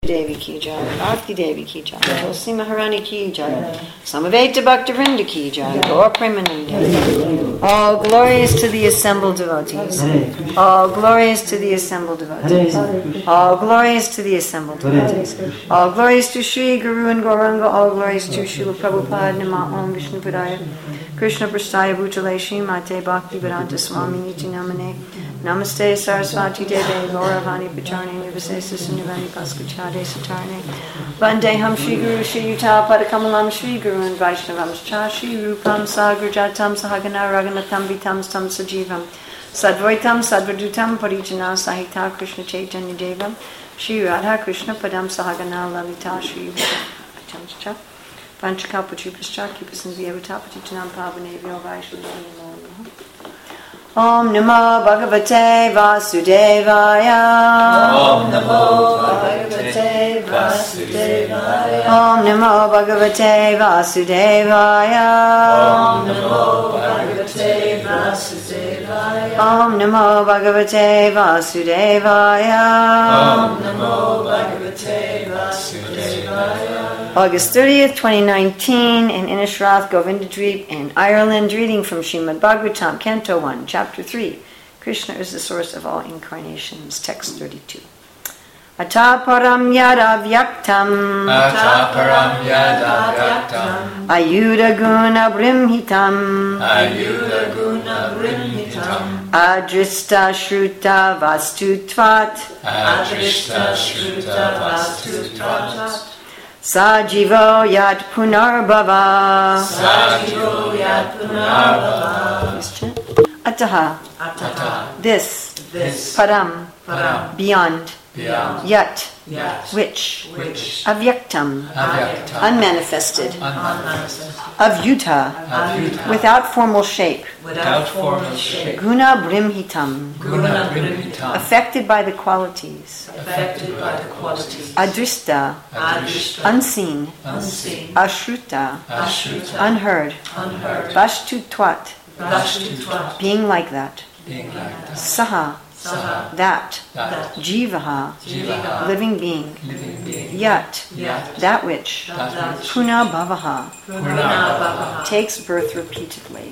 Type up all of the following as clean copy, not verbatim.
Devi ki jai, Bhakti Devi ki jai, Tulsi Maharani ki jai, Samaveta Bhaktivinoda ki jai, Gaur Premanande. All glories to the assembled devotees. All glories to the assembled devotees. All glories to the assembled devotees. All glories to Sri Guru and Gauranga. All glories to Srila Prabhupada. Nama Om Vishnu Padaya Krishna Prasthaya Bhutale Srimate Bhakti Vedanta Swami Niti Namane. Namaste Saraswati Deve Gauravani Pacharne Nivasesa Nivani Paskachade Satarne Vandeham Shri Guru Shri Yuta Padakamalam Shri Guru and Vaishnavam Cha Shri Rupam Sagrajatam Sahagana Raganatam Vitam Stam Sajivam Sadvaitam Sadvadutam Parijana Sahita Krishna Chaitanya Devam Shri Radha Krishna Padam Sahagana Lalita Shri Vitam Cha Panchakapuchipascha Kipasandhyavatapatichanam Pavanevyo Vaishnavyo Om Namo Bhagavate Vasudevaya. Om Namo Bhagavate Vasudevaya. Om Namo Bhagavate Vasudevaya. Om Namo Bhagavate Vasudevaya. Om Namo Bhagavate Vasudevaya. Om Namo Bhagavate Vasudevaya. August 30th, 2019, in Inishrath, Govindadweep in Ireland, reading from Srimad Bhagavatam, Canto 1, Chapter 3. Krishna is the source of all incarnations, text 32. Ataparam yadavyaktam. Ataparam yadavyaktam. Ayuda guna brimhitam. Ayuda guna brimhitam. Adrista shruta vastutvat. Adrista shruta vastutvat. Sajivo yat punarbhava. Sajivo yat punarbhava. Ataha. Ataha. This. Param. Beyond. Yat. Which. Avyaktam. Unmanifested. Avyuta. Without formal shape. Guna brimhitam. Affected by the qualities. Adrista. Unseen. Ashruta. Unheard. Vashtutvat. Being like that. Saha. That. Jivaha. Living being. Yat. That which. Puna bhavaha. Takes birth repeatedly.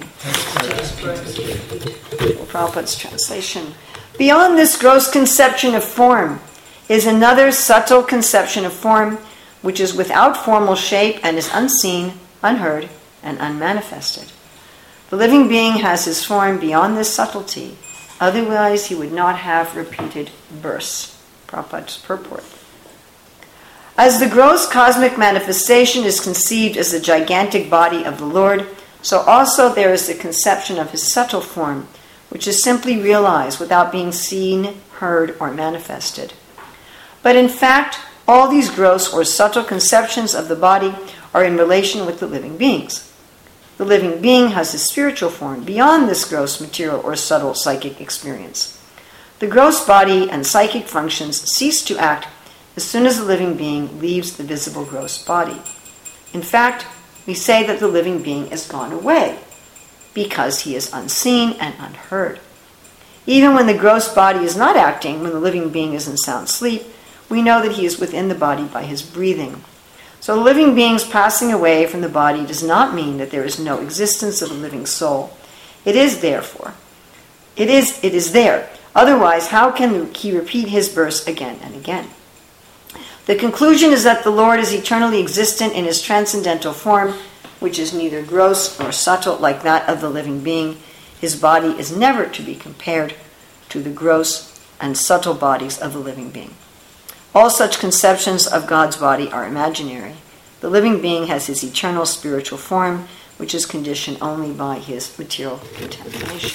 Prabhupada's translation. Beyond this gross conception of form is another subtle conception of form which is without formal shape and is unseen, unheard, and unmanifested. The living being has his form beyond this subtlety. Otherwise, he would not have repeated births. Prabhupada's purport. As the gross cosmic manifestation is conceived as the gigantic body of the Lord, so also there is the conception of his subtle form, which is simply realized without being seen, heard, or manifested. But in fact, all these gross or subtle conceptions of the body are in relation with the living beings. The living being has a spiritual form beyond this gross material or subtle psychic experience. The gross body and psychic functions cease to act as soon as the living being leaves the visible gross body. In fact, we say that the living being is gone away because he is unseen and unheard. Even when the gross body is not acting, when the living being is in sound sleep, we know that he is within the body by his breathing. So the living being's passing away from the body does not mean that there is no existence of a living soul. It is therefore. It is there. Otherwise, how can he repeat his births again and again? The conclusion is that the Lord is eternally existent in his transcendental form, which is neither gross nor subtle like that of the living being. His body is never to be compared to the gross and subtle bodies of the living being. All such conceptions of God's body are imaginary. The living being has his eternal spiritual form, which is conditioned only by his material contamination.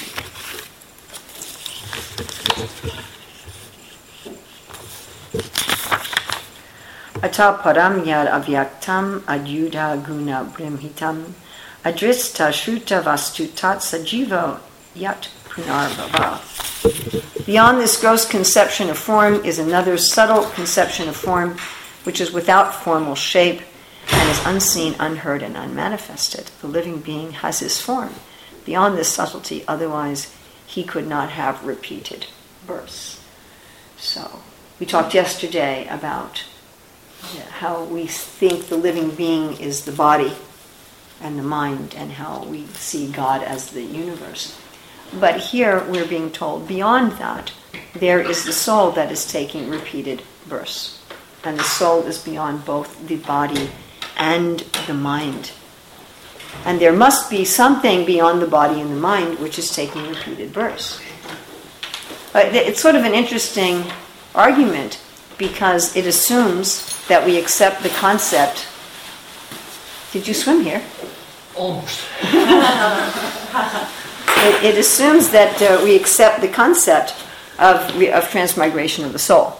Ata param yad avyaktam adyudha guna brimhitam adrista shruta vastutat sajivo yat punarbhava. Beyond this gross conception of form is another subtle conception of form which is without formal shape and is unseen, unheard, and unmanifested. The living being has his form beyond this subtlety, otherwise he could not have repeated births. So, we talked yesterday about how we think the living being is the body and the mind, and how we see God as the universe. But here we're being told, beyond that, there is the soul that is taking repeated births. And the soul is beyond both the body and the mind. And there must be something beyond the body and the mind which is taking repeated births. It's sort of an interesting argument, because it assumes that we accept the concept. Did you swim here? Almost. It assumes that we accept the concept of transmigration of the soul.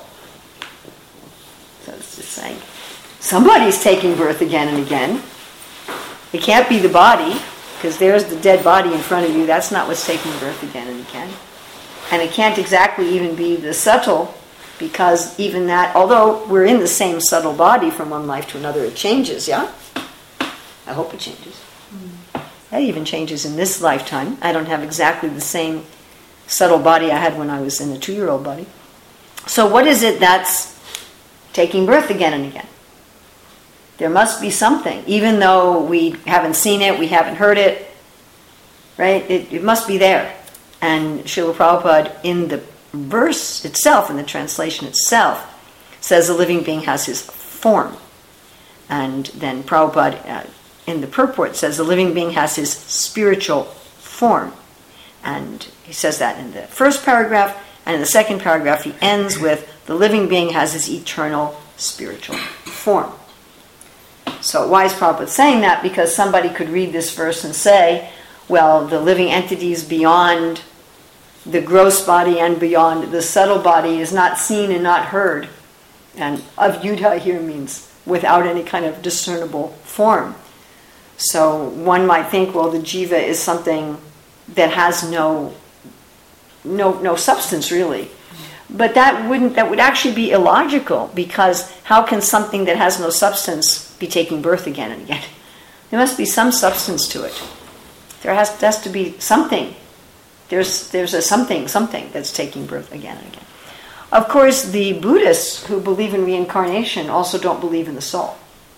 So it's just saying, somebody's taking birth again and again. It can't be the body, because there's the dead body in front of you. That's not what's taking birth again and again. And it can't exactly even be the subtle, because even that, although we're in the same subtle body from one life to another, it changes, yeah? I hope it changes. That even changes in this lifetime. I don't have exactly the same subtle body I had when I was in a 2-year-old body. So what is it that's taking birth again and again? There must be something, even though we haven't seen it, we haven't heard it, right? It must be there. And Srila Prabhupada, in the verse itself, in the translation itself, says the living being has his form. And then Prabhupada, in the purport, says the living being has his spiritual form. And he says that in the first paragraph, and in the second paragraph he ends with, the living being has his eternal spiritual form. So why is Prabhupada saying that? Because somebody could read this verse and say, well, the living entities beyond the gross body and beyond the subtle body is not seen and not heard. And avyudha here means without any kind of discernible form. So one might think, well, the jiva is something that has no substance really. But that would actually be illogical, because how can something that has no substance be taking birth again and again? There must be some substance to it. There has to be something. There's a something that's taking birth again and again. Of course, the Buddhists who believe in reincarnation also don't believe in the soul.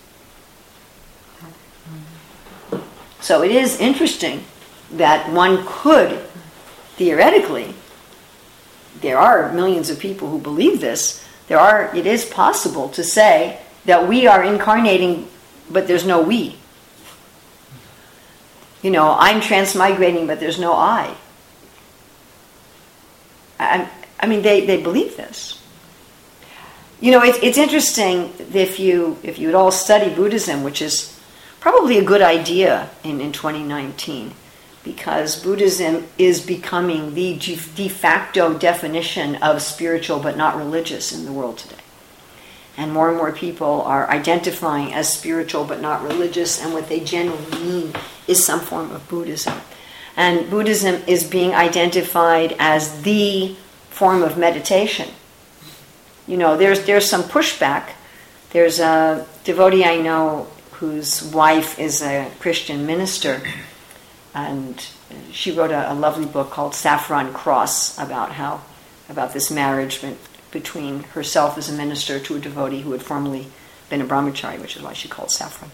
So it is interesting that one could, theoretically, there are millions of people who believe this, it is possible to say that we are incarnating, but there's no we. You know, I'm transmigrating, but there's no I. I mean, they believe this. You know, it's interesting if you would all study Buddhism, which is probably a good idea in 2019, because Buddhism is becoming the de facto definition of spiritual but not religious in the world today. And more people are identifying as spiritual but not religious, and what they generally mean is some form of Buddhism. And Buddhism is being identified as the form of meditation. You know, there's some pushback. There's a devotee I know whose wife is a Christian minister, and she wrote a lovely book called Saffron Cross about this marriage between herself as a minister to a devotee who had formerly been a brahmachari, which is why she called Saffron.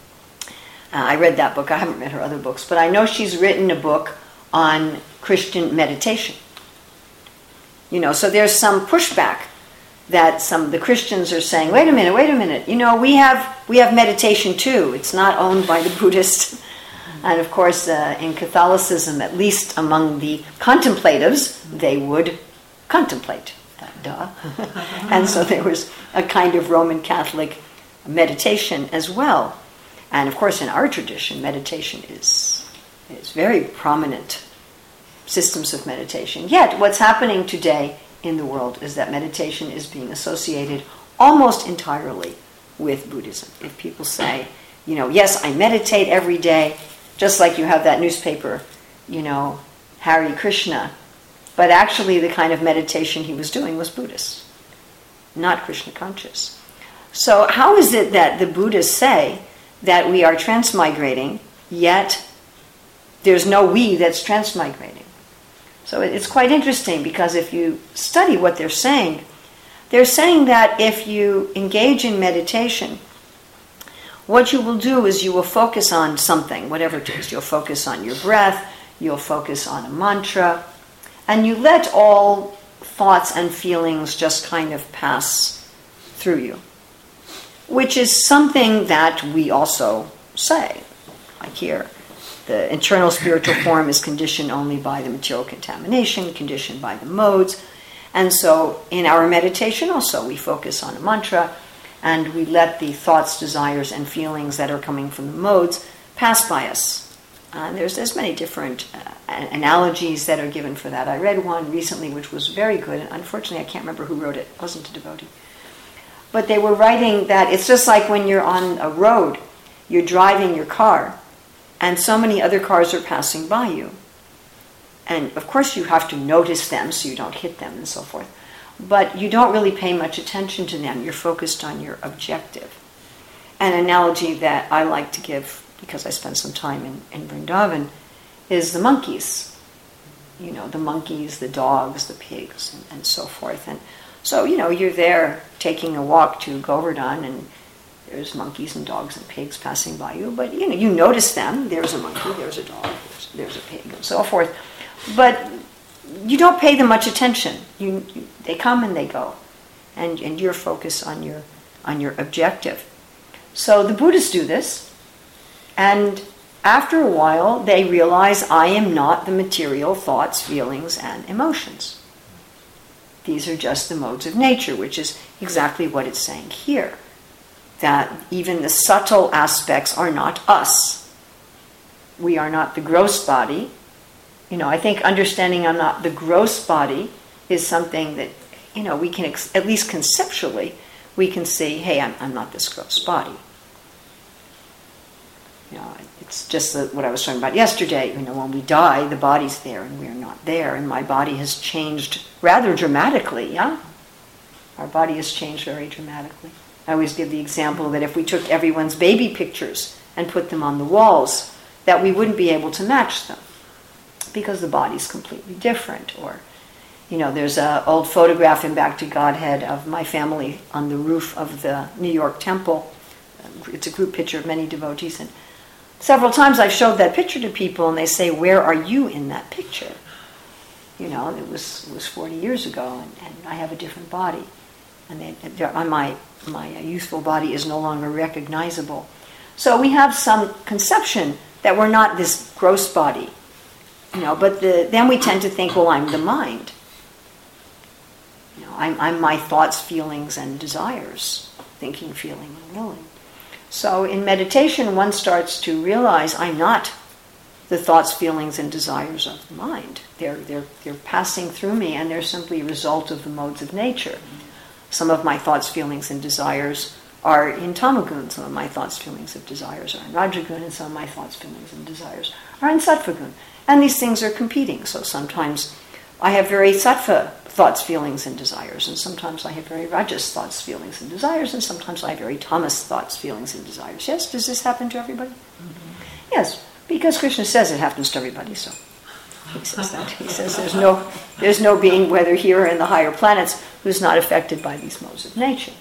I read that book. I haven't read her other books, but I know she's written a book on Christian meditation. You know, so there's some pushback that some of the Christians are saying, wait a minute, you know, we have meditation too. It's not owned by the Buddhists. And of course, in Catholicism, at least among the contemplatives, they would contemplate. Duh. And so there was a kind of Roman Catholic meditation as well. And of course, in our tradition, meditation is very prominent, systems of meditation. Yet, what's happening today in the world is that meditation is being associated almost entirely with Buddhism. If people say, you know, yes, I meditate every day, just like you have that newspaper, you know, Hare Krishna, but actually the kind of meditation he was doing was Buddhist, not Krishna conscious. So how is it that the Buddhists say that we are transmigrating, yet there's no we that's transmigrating? So it's quite interesting, because if you study what they're saying, they're saying that if you engage in meditation, what you will do is you will focus on something, whatever it is. You'll focus on your breath, you'll focus on a mantra, and you let all thoughts and feelings just kind of pass through you, which is something that we also say, like here. The internal spiritual form is conditioned only by the material contamination, conditioned by the modes. And so in our meditation also, we focus on a mantra, and we let the thoughts, desires, and feelings that are coming from the modes pass by us. There's many different analogies that are given for that. I read one recently which was very good, and unfortunately I can't remember who wrote it. It wasn't a devotee. But they were writing that it's just like when you're on a road, you're driving your car, and so many other cars are passing by you. And of course you have to notice them so you don't hit them and so forth. But you don't really pay much attention to them. You're focused on your objective. An analogy that I like to give, because I spent some time in Vrindavan, is the monkeys. You know, the monkeys, the dogs, the pigs, and so forth. And so, you know, you're there taking a walk to Govardhan, and there's monkeys and dogs and pigs passing by you. But, you know, you notice them. There's a monkey, there's a dog, there's a pig, and so forth. But you don't pay them much attention. They come and they go, and you're focused on your objective. So the Buddhists do this, and after a while they realize, I am not the material thoughts, feelings, and emotions. These are just the modes of nature, which is exactly what it's saying here. That even the subtle aspects are not us. We are not the gross body. You know, I think understanding I'm not the gross body is something that, you know, we can, at least conceptually, we can see, hey, I'm not this gross body. You know, it's just what I was talking about yesterday. You know, when we die, the body's there and we're not there. And my body has changed rather dramatically, yeah? Our body has changed very dramatically. I always give the example that if we took everyone's baby pictures and put them on the walls, that we wouldn't be able to match them, because the body's completely different. Or, you know, there's an old photograph in Back to Godhead of my family on the roof of the New York temple. It's a group picture of many devotees, and several times I've showed that picture to people, and they say, where are you in that picture? You know, it was 40 years ago, and I have a different body. And my youthful body is no longer recognizable. So we have some conception that we're not this gross body. You know, but then we tend to think, well, I'm the mind. You know, I'm my thoughts, feelings, and desires, thinking, feeling, and willing. So in meditation, one starts to realize I'm not the thoughts, feelings, and desires of the mind. They're passing through me, and they're simply a result of the modes of nature. Some of my thoughts, feelings, and desires are in Tamagun. Some of my thoughts, feelings, and desires are in Rajagun, and some of my thoughts, feelings, and desires are in Sattvagun. And these things are competing. So sometimes I have very sattva thoughts, feelings, and desires, and sometimes I have very rajas thoughts, feelings, and desires, and sometimes I have very tamas thoughts, feelings, and desires. Yes? Does this happen to everybody? Mm-hmm. Yes, because Krishna says it happens to everybody, so he says that. He says there's no being, whether here or in the higher planets, who's not affected by these modes of nature.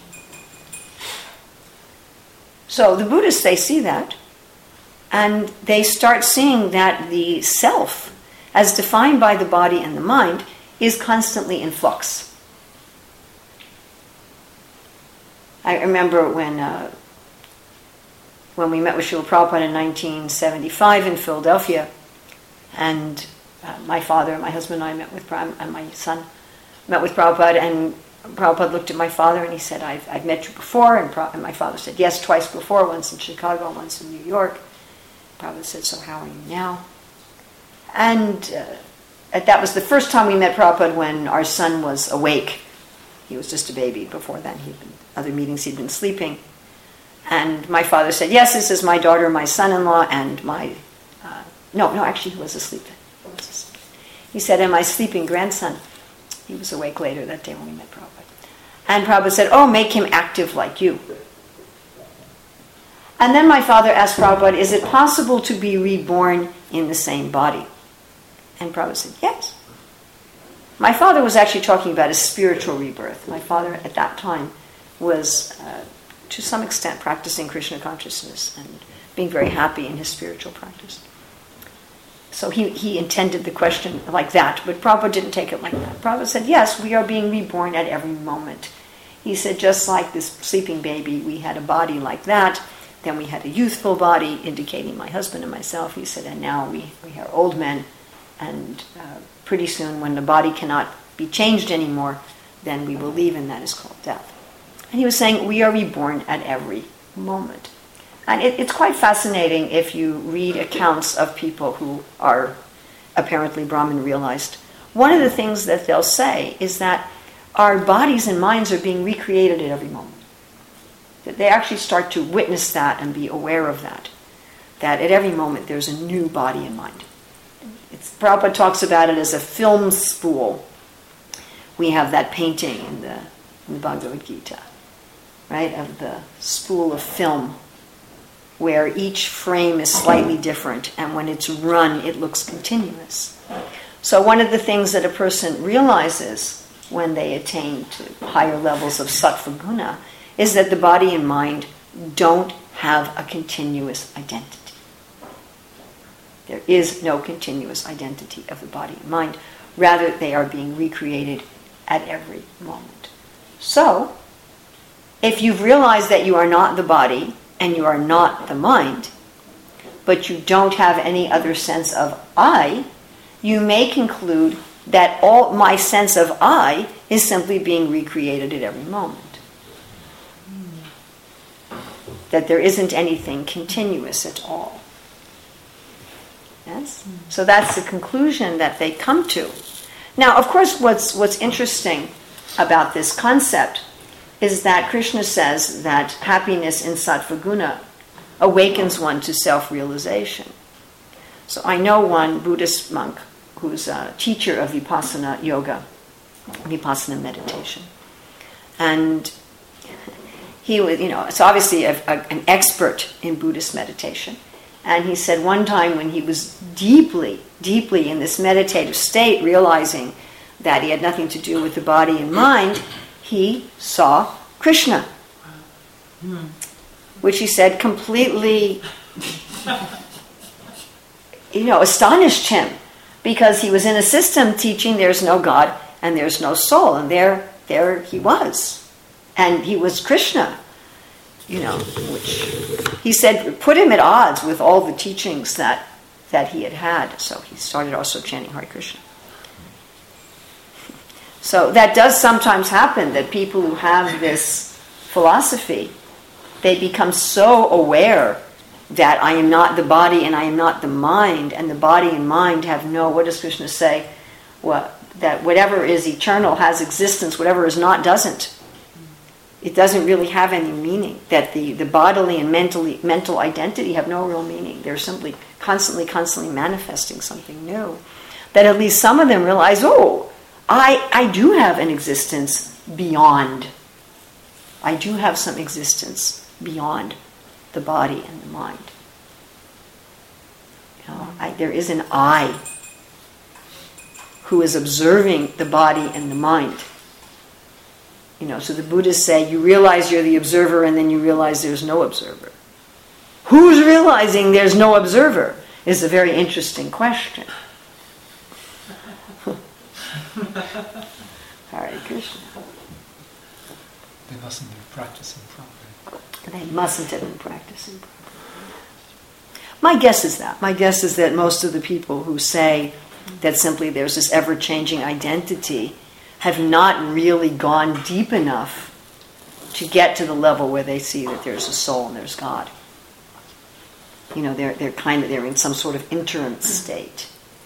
So the Buddhists, they see that, and they start seeing that the self, as defined by the body and the mind, is constantly in flux. I remember when we met with Srila Prabhupada in 1975 in Philadelphia, and my father, my husband and I met with Prabhupada, and my son met with Prabhupada, and Prabhupada looked at my father and he said, I've met you before, and my father said, yes, twice before, once in Chicago, once in New York. Prabhupada said, so how are you now? And that was the first time we met Prabhupada when our son was awake. He was just a baby. Before then, other meetings he'd been sleeping. And my father said, yes, this is my daughter, my son-in-law, and my... actually he was asleep. He said, and my sleeping grandson. He was awake later that day when we met Prabhupada. And Prabhupada said, oh, make him active like you. And then my father asked Prabhupada, is it possible to be reborn in the same body? And Prabhupada said, yes. My father was actually talking about a spiritual rebirth. My father at that time was, to some extent, practicing Krishna consciousness and being very happy in his spiritual practice. So he intended the question like that, but Prabhupada didn't take it like that. Prabhupada said, yes, we are being reborn at every moment. He said, just like this sleeping baby, we had a body like that, then we had a youthful body, indicating my husband and myself. He said, and now we are old men, and pretty soon when the body cannot be changed anymore, then we will leave, and that is called death. And he was saying, we are reborn at every moment. And it's quite fascinating if you read accounts of people who are apparently Brahman realized. One of the things that they'll say is that our bodies and minds are being recreated at every moment. That they actually start to witness that and be aware of that. That at every moment there's a new body and mind. Prabhupada talks about it as a film spool. We have that painting in the Bhagavad Gita, right, of the spool of film, where each frame is slightly different, and when it's run, it looks continuous. So one of the things that a person realizes when they attain to higher levels of sattva guna is that the body and mind don't have a continuous identity. There is no continuous identity of the body and mind. Rather, they are being recreated at every moment. So, if you've realized that you are not the body and you are not the mind, but you don't have any other sense of I, you may conclude that all my sense of I is simply being recreated at every moment. That there isn't anything continuous at all. Yes? So that's the conclusion that they come to. Now, of course, what's interesting about this concept is that Krishna says that happiness in sattva guna awakens one to self-realization. So I know one Buddhist monk who's a teacher of Vipassana yoga, Vipassana meditation. And he was, it's obviously an expert in Buddhist meditation. And he said one time when he was deeply, deeply in this meditative state, realizing that he had nothing to do with the body and mind, he saw Krishna, which he said completely, astonished him, because he was in a system teaching there's no God and there's no soul, and there he was, and he was Krishna, which he said put him at odds with all the teachings that he had. So he started also chanting Hare Krishna. So that does sometimes happen, that people who have this philosophy, they become so aware that I am not the body and I am not the mind, and the body and mind have what does Krishna say? That whatever is eternal has existence, whatever is not doesn't. It doesn't really have any meaning. That the bodily and mental identity have no real meaning. They're simply constantly manifesting something new. That at least some of them realize, I do have an existence beyond. I do have some existence beyond the body and the mind. There is an I who is observing the body and the mind. So the Buddhists say you realize you're the observer and then you realize there's no observer. Who's realizing there's no observer is a very interesting question. Hare Krishna. They mustn't be practicing properly. They mustn't have been practicing properly. My guess is that most of the people who say that simply there's this ever-changing identity have not really gone deep enough to get to the level where they see that there's a soul and there's God. They're in some sort of interim state.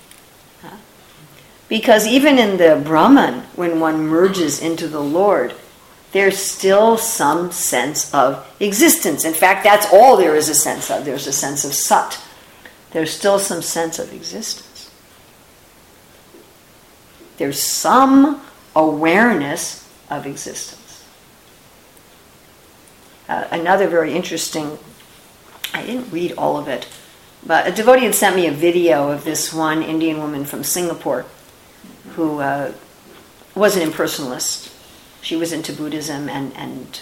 Because even in the Brahman, when one merges into the Lord, there's still some sense of existence. In fact, that's all there is a sense of. There's a sense of sat. There's still some sense of existence. There's some awareness of existence. Another very interesting, I didn't read all of it, but a devotee had sent me a video of this one Indian woman from Singapore who was an impersonalist. She was into Buddhism and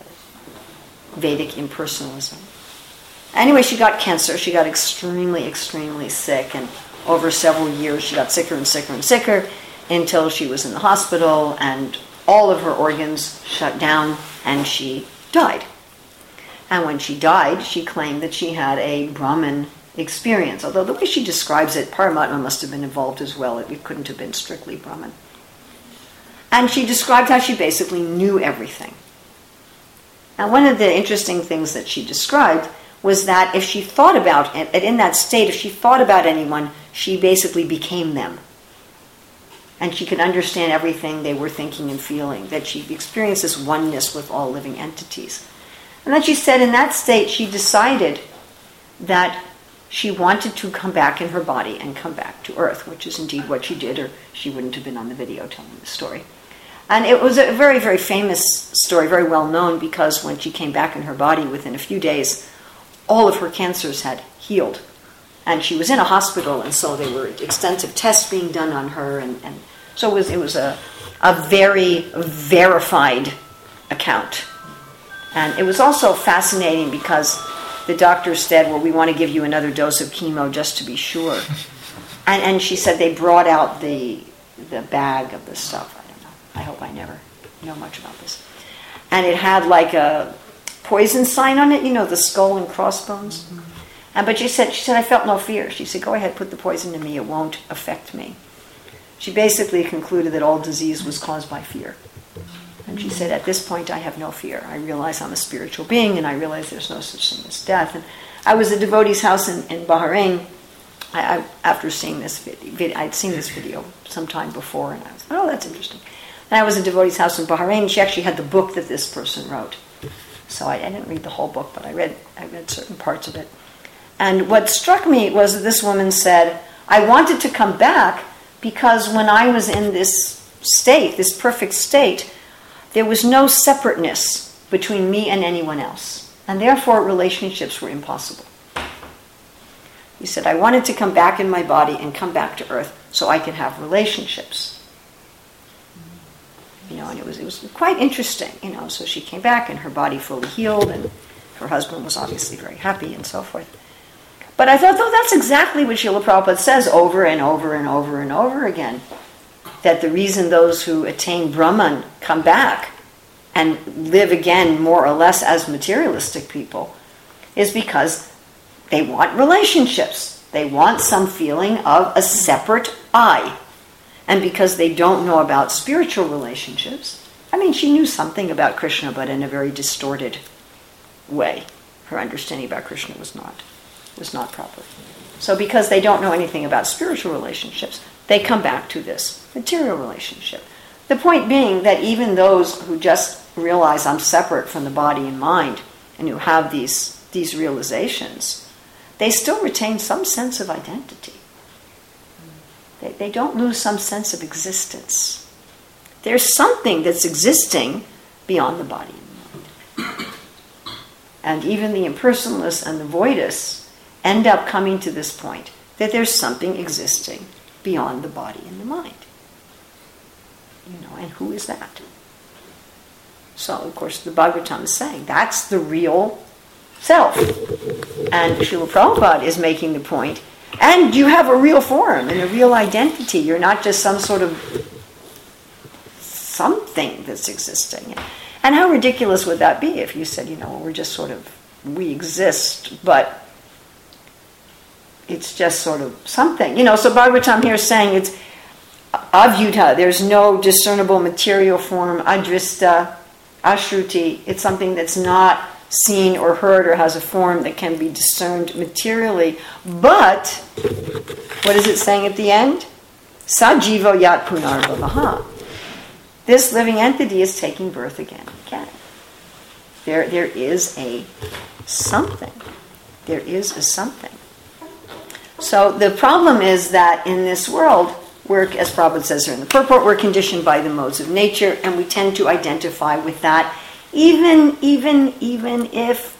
Vedic impersonalism. Anyway, she got cancer. She got extremely, extremely sick, and over several years she got sicker and sicker and sicker until she was in the hospital and all of her organs shut down and she died. And when she died, she claimed that she had a Brahman experience, although the way she describes it, Paramatma must have been involved as well. It couldn't have been strictly Brahman. And she described how she basically knew everything. And one of the interesting things that she described was that if she thought about it, in that state, if she thought about anyone, she basically became them. And she could understand everything they were thinking and feeling, that she experienced this oneness with all living entities. And then she said in that state, she decided that she wanted to come back in her body and come back to Earth, which is indeed what she did, or she wouldn't have been on the video telling the story. And it was a very, very famous story, very well known, because when she came back in her body within a few days, all of her cancers had healed. And she was in a hospital, and so there were extensive tests being done on her, and so it was a very verified account. And it was also fascinating because the doctor said, well, we want to give you another dose of chemo just to be sure. And she said they brought out the bag of the stuff. I don't know. I hope I never know much about this. And it had like a poison sign on it, the skull and crossbones. Mm-hmm. But she said, I felt no fear. She said, go ahead, put the poison in me. It won't affect me. She basically concluded that all disease was caused by fear. And she said, at this point, I have no fear. I realize I'm a spiritual being, and I realize there's no such thing as death. And I was at a devotee's house in Bahrain. After seeing this video, I'd seen this video sometime before, and I was, oh, that's interesting. And I was at a devotee's house in Bahrain. She actually had the book that this person wrote. So I didn't read the whole book, but I read certain parts of it. And what struck me was that this woman said, I wanted to come back because when I was in this state, this perfect state, there was no separateness between me and anyone else. And therefore, relationships were impossible. He said, I wanted to come back in my body and come back to Earth so I could have relationships. And it was quite interesting, So she came back and her body fully healed, and her husband was obviously very happy and so forth. But I thought, that's exactly what Srila Prabhupada says over and over and over and over again. That the reason those who attain Brahman come back and live again more or less as materialistic people is because they want relationships. They want some feeling of a separate I. And because they don't know about spiritual relationships, she knew something about Krishna, but in a very distorted way. Her understanding about Krishna was not proper. So because they don't know anything about spiritual relationships, they come back to this material relationship. The point being that even those who just realize I'm separate from the body and mind, and who have these realizations, they still retain some sense of identity. They don't lose some sense of existence. There's something that's existing beyond the body and mind. And even the impersonalists and the voidists end up coming to this point that there's something existing beyond the body and the mind. And who is that? So, of course, the Bhagavatam is saying that's the real self. And Srila Prabhupada is making the point, and you have a real form and a real identity. You're not just some sort of something that's existing. And how ridiculous would that be if you said, we're just we exist, but it's just sort of something. So Bhagavatam here is saying it's avyuta, there's no discernible material form, adrista, ashruti, it's something that's not seen or heard or has a form that can be discerned materially. But, what is it saying at the end? Sajivo yat punarbhavaha. This living entity is taking birth again and again. There is a something. There is a something. So the problem is that in this world, as Prabhupada says here in the purport, we're conditioned by the modes of nature, and we tend to identify with that, even if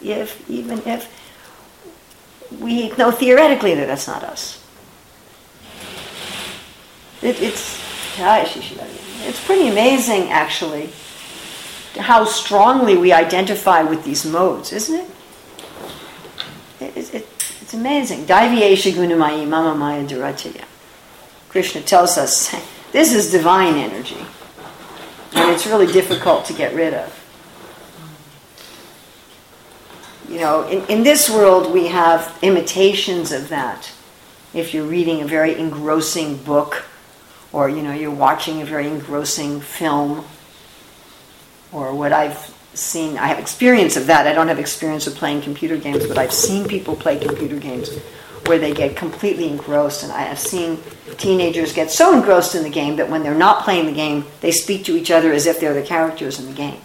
we know theoretically that that's not us. It's pretty amazing, actually, how strongly we identify with these modes, isn't it? It's amazing. Daiviyesha gunamayi mama maya duratya. Krishna tells us this is divine energy, and it's really difficult to get rid of. You know, in this world we have imitations of that. If you're reading a very engrossing book, or you're watching a very engrossing film, or what I've seen, I have experience of that. I don't have experience of playing computer games, but I've seen people play computer games where they get completely engrossed, and I have seen teenagers get so engrossed in the game that when they're not playing the game, they speak to each other as if they're the characters in the game.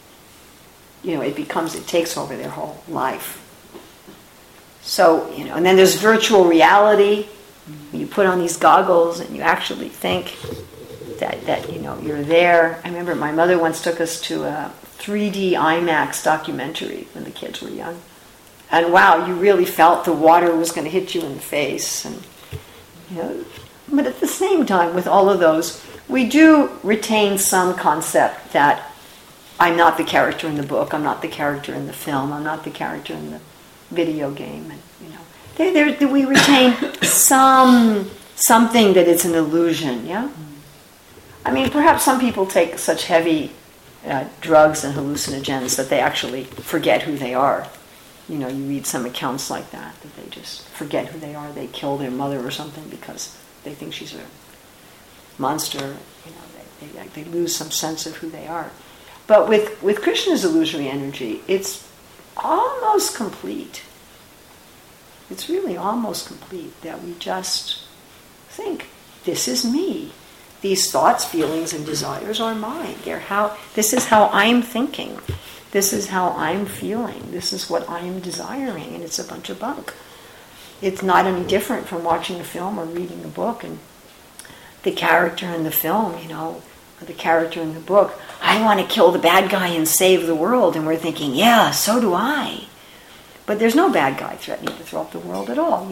It takes over their whole life. So, and then there's virtual reality. You put on these goggles and you actually think that you're there. I remember my mother once took us to a 3D IMAX documentary when the kids were young. And wow, you really felt the water was going to hit you in the face. And but at the same time, with all of those, we do retain some concept that I'm not the character in the book, I'm not the character in the film, I'm not the character in the video game, and we retain something that it's an illusion. Yeah, I mean, perhaps some people take such heavy drugs and hallucinogens that they actually forget who they are. You read some accounts like that they just forget who they are. They kill their mother or something because they think she's a monster. They lose some sense of who they are. But with Krishna's illusory energy, it's almost complete. It's really almost complete that we just think, this is me. These thoughts, feelings, and desires are mine. This is how I'm thinking. This is how I'm feeling. This is what I am desiring, and it's a bunch of bunk. It's not any different from watching a film or reading a book, and the character in the film, or the character in the book, I want to kill the bad guy and save the world, and we're thinking, yeah, so do I. But there's no bad guy threatening to throw up the world at all.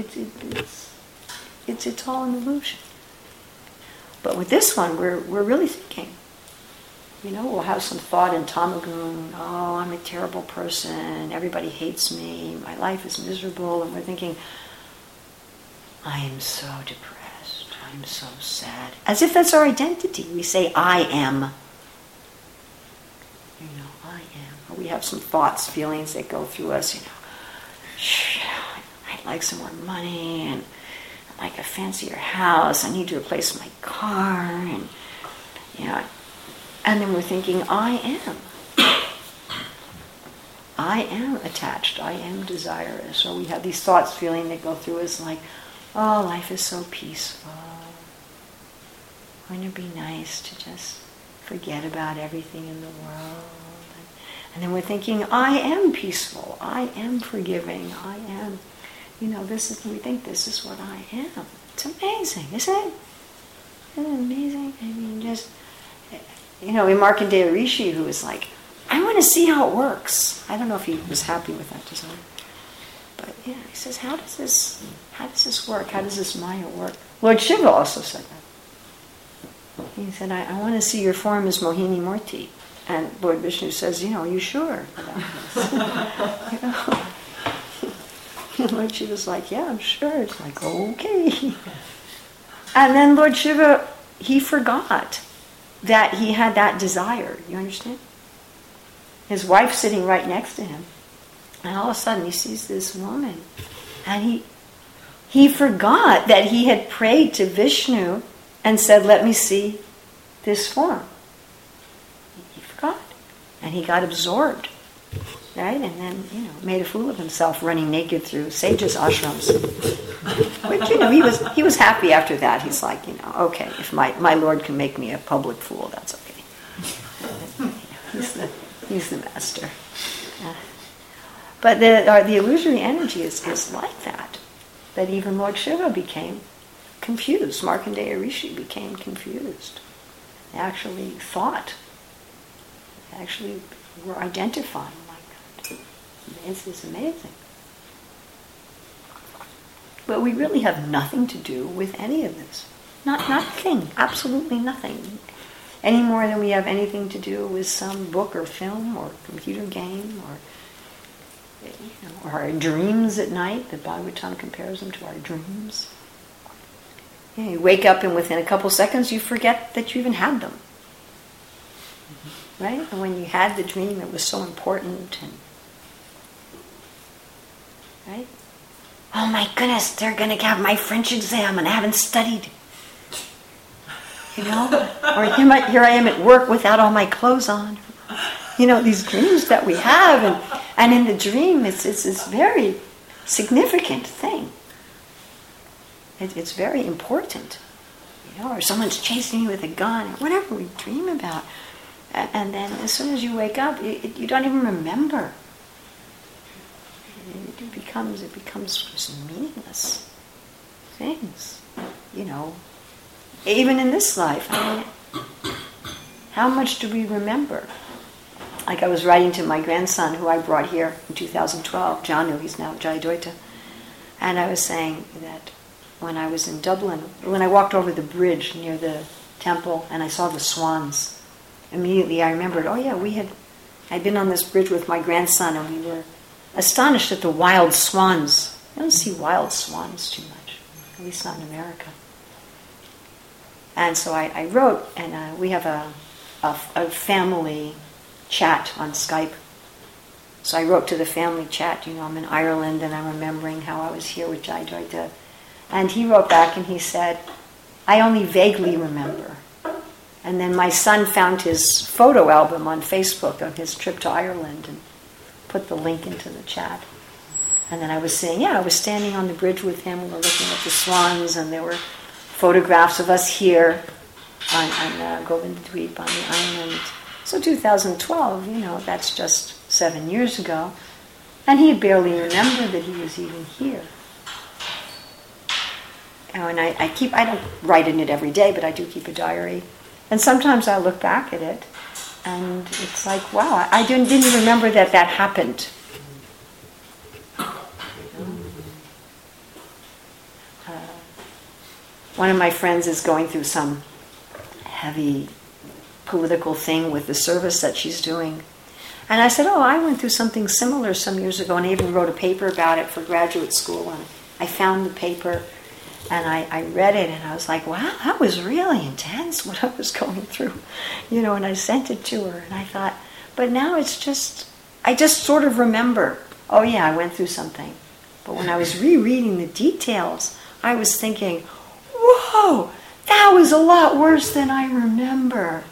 It's all an illusion. But with this one, we're really thinking. We'll have some thought in Tamagun, oh, I'm a terrible person, everybody hates me, my life is miserable, and we're thinking, I am so depressed, I'm so sad. As if that's our identity. We say, I am. I am. Or we have some thoughts, feelings that go through us, I'd like some more money, and I'd like a fancier house, I need to replace my car, and, and then we're thinking, I am attached, I am desirous. Or we have these thoughts, feeling that go through us like, oh, life is so peaceful. Wouldn't it be nice to just forget about everything in the world? And then we're thinking, I am peaceful, I am forgiving, I am, we think this is what I am. It's amazing, isn't it? Isn't it amazing? I mean, just... in Markandeya Rishi, who was like, I want to see how it works. I don't know if he was happy with that design. But he says, how does this work? How does this Maya work? Lord Shiva also said that. He said, I want to see your form as Mohini Murti. And Lord Vishnu says, are you sure about this? Lord Shiva's like, yeah, I'm sure. It's like, okay. And then Lord Shiva, he forgot that he had that desire. You understand? His wife's sitting right next to him. And all of a sudden he sees this woman. And he forgot that he had prayed to Vishnu and said, let me see this form. He forgot. And he got absorbed. Right? And then, made a fool of himself running naked through sages' ashrams. But, he was happy after that. He's like, okay, if my Lord can make me a public fool, that's okay. He's the master. But the illusory energy is like that. That even Lord Shiva became confused. Markandeya Rishi became confused. They actually thought. They actually were identifying. It's amazing. But we really have nothing to do with any of this. Nothing. Absolutely nothing. any more than we have anything to do with some book or film or computer game or our dreams at night. The Bhagavatam compares them to our dreams. You wake up and within a couple seconds you forget that you even had them. Right? And when you had the dream, it was so important. Right? Oh my goodness, they're going to have my French exam and I haven't studied. Or here I am at work without all my clothes on. These dreams that we have, and in the dream, it's this very significant thing. It's very important. Or someone's chasing you with a gun, or whatever we dream about. And then as soon as you wake up, you don't even remember. It becomes just meaningless things, Even in this life, how much do we remember? Like I was writing to my grandson, who I brought here in 2012, Janu, he's now Jayadvaita, and I was saying that when I was in Dublin, when I walked over the bridge near the temple and I saw the swans, immediately I remembered, I'd been on this bridge with my grandson and we were astonished at the wild swans. You don't see wild swans too much, at least not in America. And so I wrote, and we have a family chat on Skype. So I wrote to the family chat, I'm in Ireland and I'm remembering how I was here with Jayadvaita. And he wrote back and he said, I only vaguely remember. And then my son found his photo album on Facebook of his trip to Ireland and put the link into the chat. And then I was saying, I was standing on the bridge with him, we were looking at the swans, and there were photographs of us here on Govindadweep on the island. So 2012, that's just 7 years ago. And he barely remembered that he was even here. And I don't write in it every day, but I do keep a diary. And sometimes I look back at it, and it's like, wow, I didn't even remember that happened. One of my friends is going through some heavy political thing with the service that she's doing. And I said, I went through something similar some years ago, and I even wrote a paper about it for graduate school. And I found the paper, and I read it, and I was like, wow, that was really intense, what I was going through. And I sent it to her, and I thought, but now I just sort of remember, I went through something. But when I was rereading the details, I was thinking, whoa, that was a lot worse than I remember.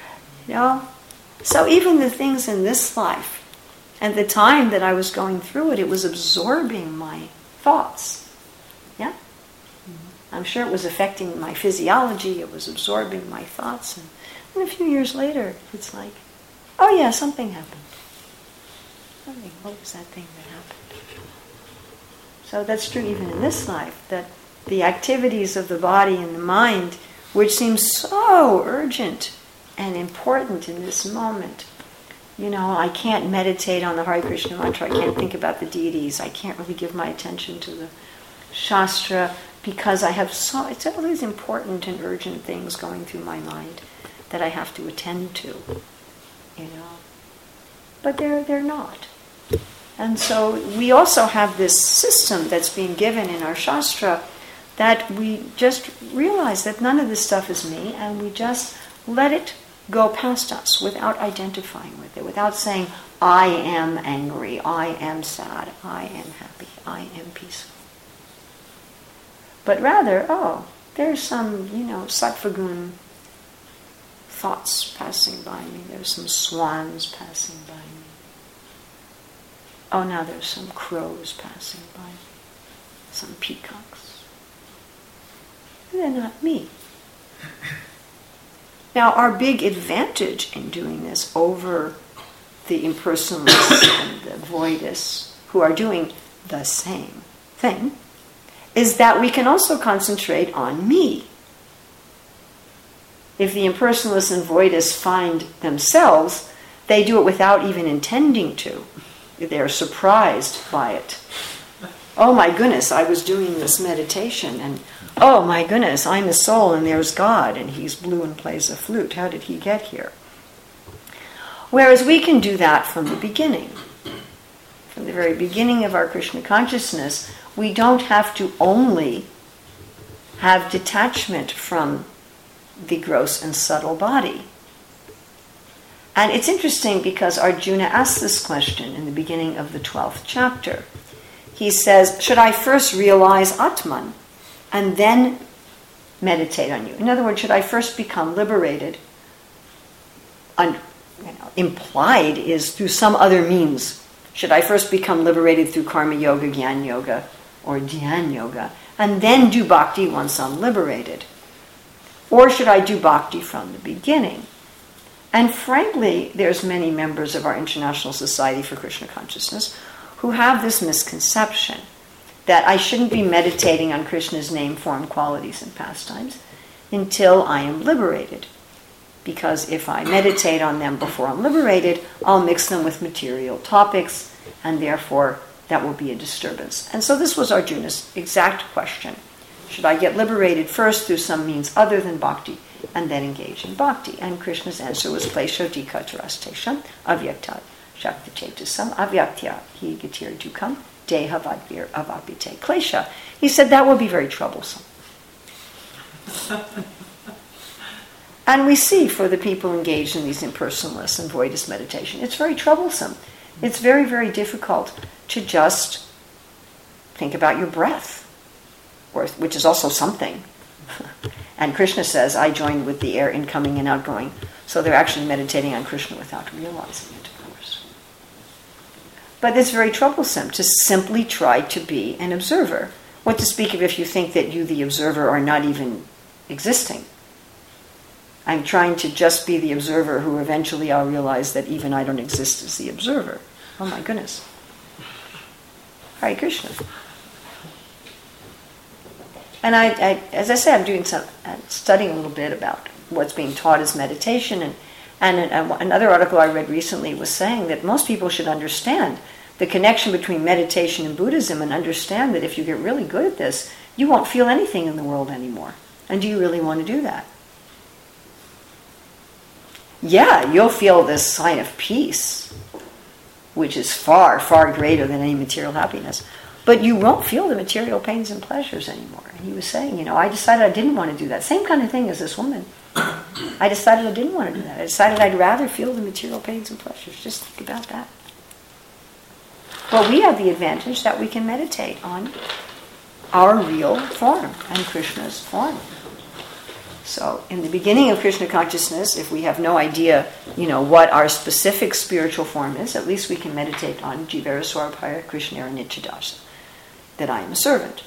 So even the things in this life, and the time that I was going through it was absorbing my thoughts. Yeah? I'm sure it was affecting my physiology, it was absorbing my thoughts. And a few years later, it's like, something happened. What was that thing that happened? So that's true even in this life, that the activities of the body and the mind, which seem so urgent and important in this moment. I can't meditate on the Hare Krishna mantra, I can't think about the deities, I can't really give my attention to the Shastra, because I have it's all these important and urgent things going through my mind that I have to attend to, But they're not. And so we also have this system that's being given in our Shastra that we just realize that none of this stuff is me, and we just let it go past us without identifying with it, without saying, I am angry, I am sad, I am happy, I am peaceful. But rather, there's some, sattva-gun thoughts passing by me, there's some swans passing by me. Now there's some crows passing by me, some peacocks. They're not me. Now, our big advantage in doing this over the impersonalists and the voidists who are doing the same thing is that we can also concentrate on me. If the impersonalists and voidists find themselves, they do it without even intending to. They're surprised by it. oh my goodness, I was doing this meditation, and oh my goodness, I'm a soul and there's God and he's blue and plays a flute. How did he get here? Whereas we can do that from the beginning. From the very beginning of our Krishna consciousness, we don't have to only have detachment from the gross and subtle body. And it's interesting because Arjuna asks this question in the beginning of the 12th chapter. He says, should I first realize Atman and then meditate on you? In other words, should I first become liberated? Implied is through some other means. Should I first become liberated through karma yoga, jnana yoga, or dhyan yoga, and then do bhakti once I'm liberated? Or should I do bhakti from the beginning? And frankly, there's many members of our International Society for Krishna Consciousness who have this misconception that I shouldn't be meditating on Krishna's name, form, qualities, and pastimes until I am liberated. Because if I meditate on them before I'm liberated, I'll mix them with material topics, and therefore that will be a disturbance. And so this was Arjuna's exact question. Should I get liberated first through some means other than bhakti, and then engage in bhakti? And Krishna's answer was klesho dikatarastesham avyakta shakti chetasam avyaktya hi gatir dukam deha vadvir avapite klesha. He said that will be very troublesome. And we see for the people engaged in these impersonalist and voidist meditation, it's very troublesome. It's very, very difficult to just think about your breath, which is also something. And Krishna says, I join with the air incoming and outgoing. So they're actually meditating on Krishna without realizing it, of course. But it's very troublesome to simply try to be an observer. What to speak of if you think that you, the observer, are not even existing? I'm trying to just be the observer who eventually I'll realize that even I don't exist as the observer. Oh my goodness. Hare Krishna. And I as I said, I'm doing studying a little bit about what's being taught as meditation. And another article I read recently was saying that most people should understand the connection between meditation and Buddhism and understand that if you get really good at this, you won't feel anything in the world anymore. And do you really want to do that? Yeah, you'll feel this sign of peace, which is far, far greater than any material happiness. But you won't feel the material pains and pleasures anymore. And he was saying, I decided I didn't want to do that. Same kind of thing as this woman. I decided I didn't want to do that. I decided I'd rather feel the material pains and pleasures. Just think about that. But we have the advantage that we can meditate on our real form and Krishna's form. So in the beginning of Krishna consciousness, if we have no idea, what our specific spiritual form is, at least we can meditate on Jivara Swarapaya Krishnara Nityadasa, that I am a servant.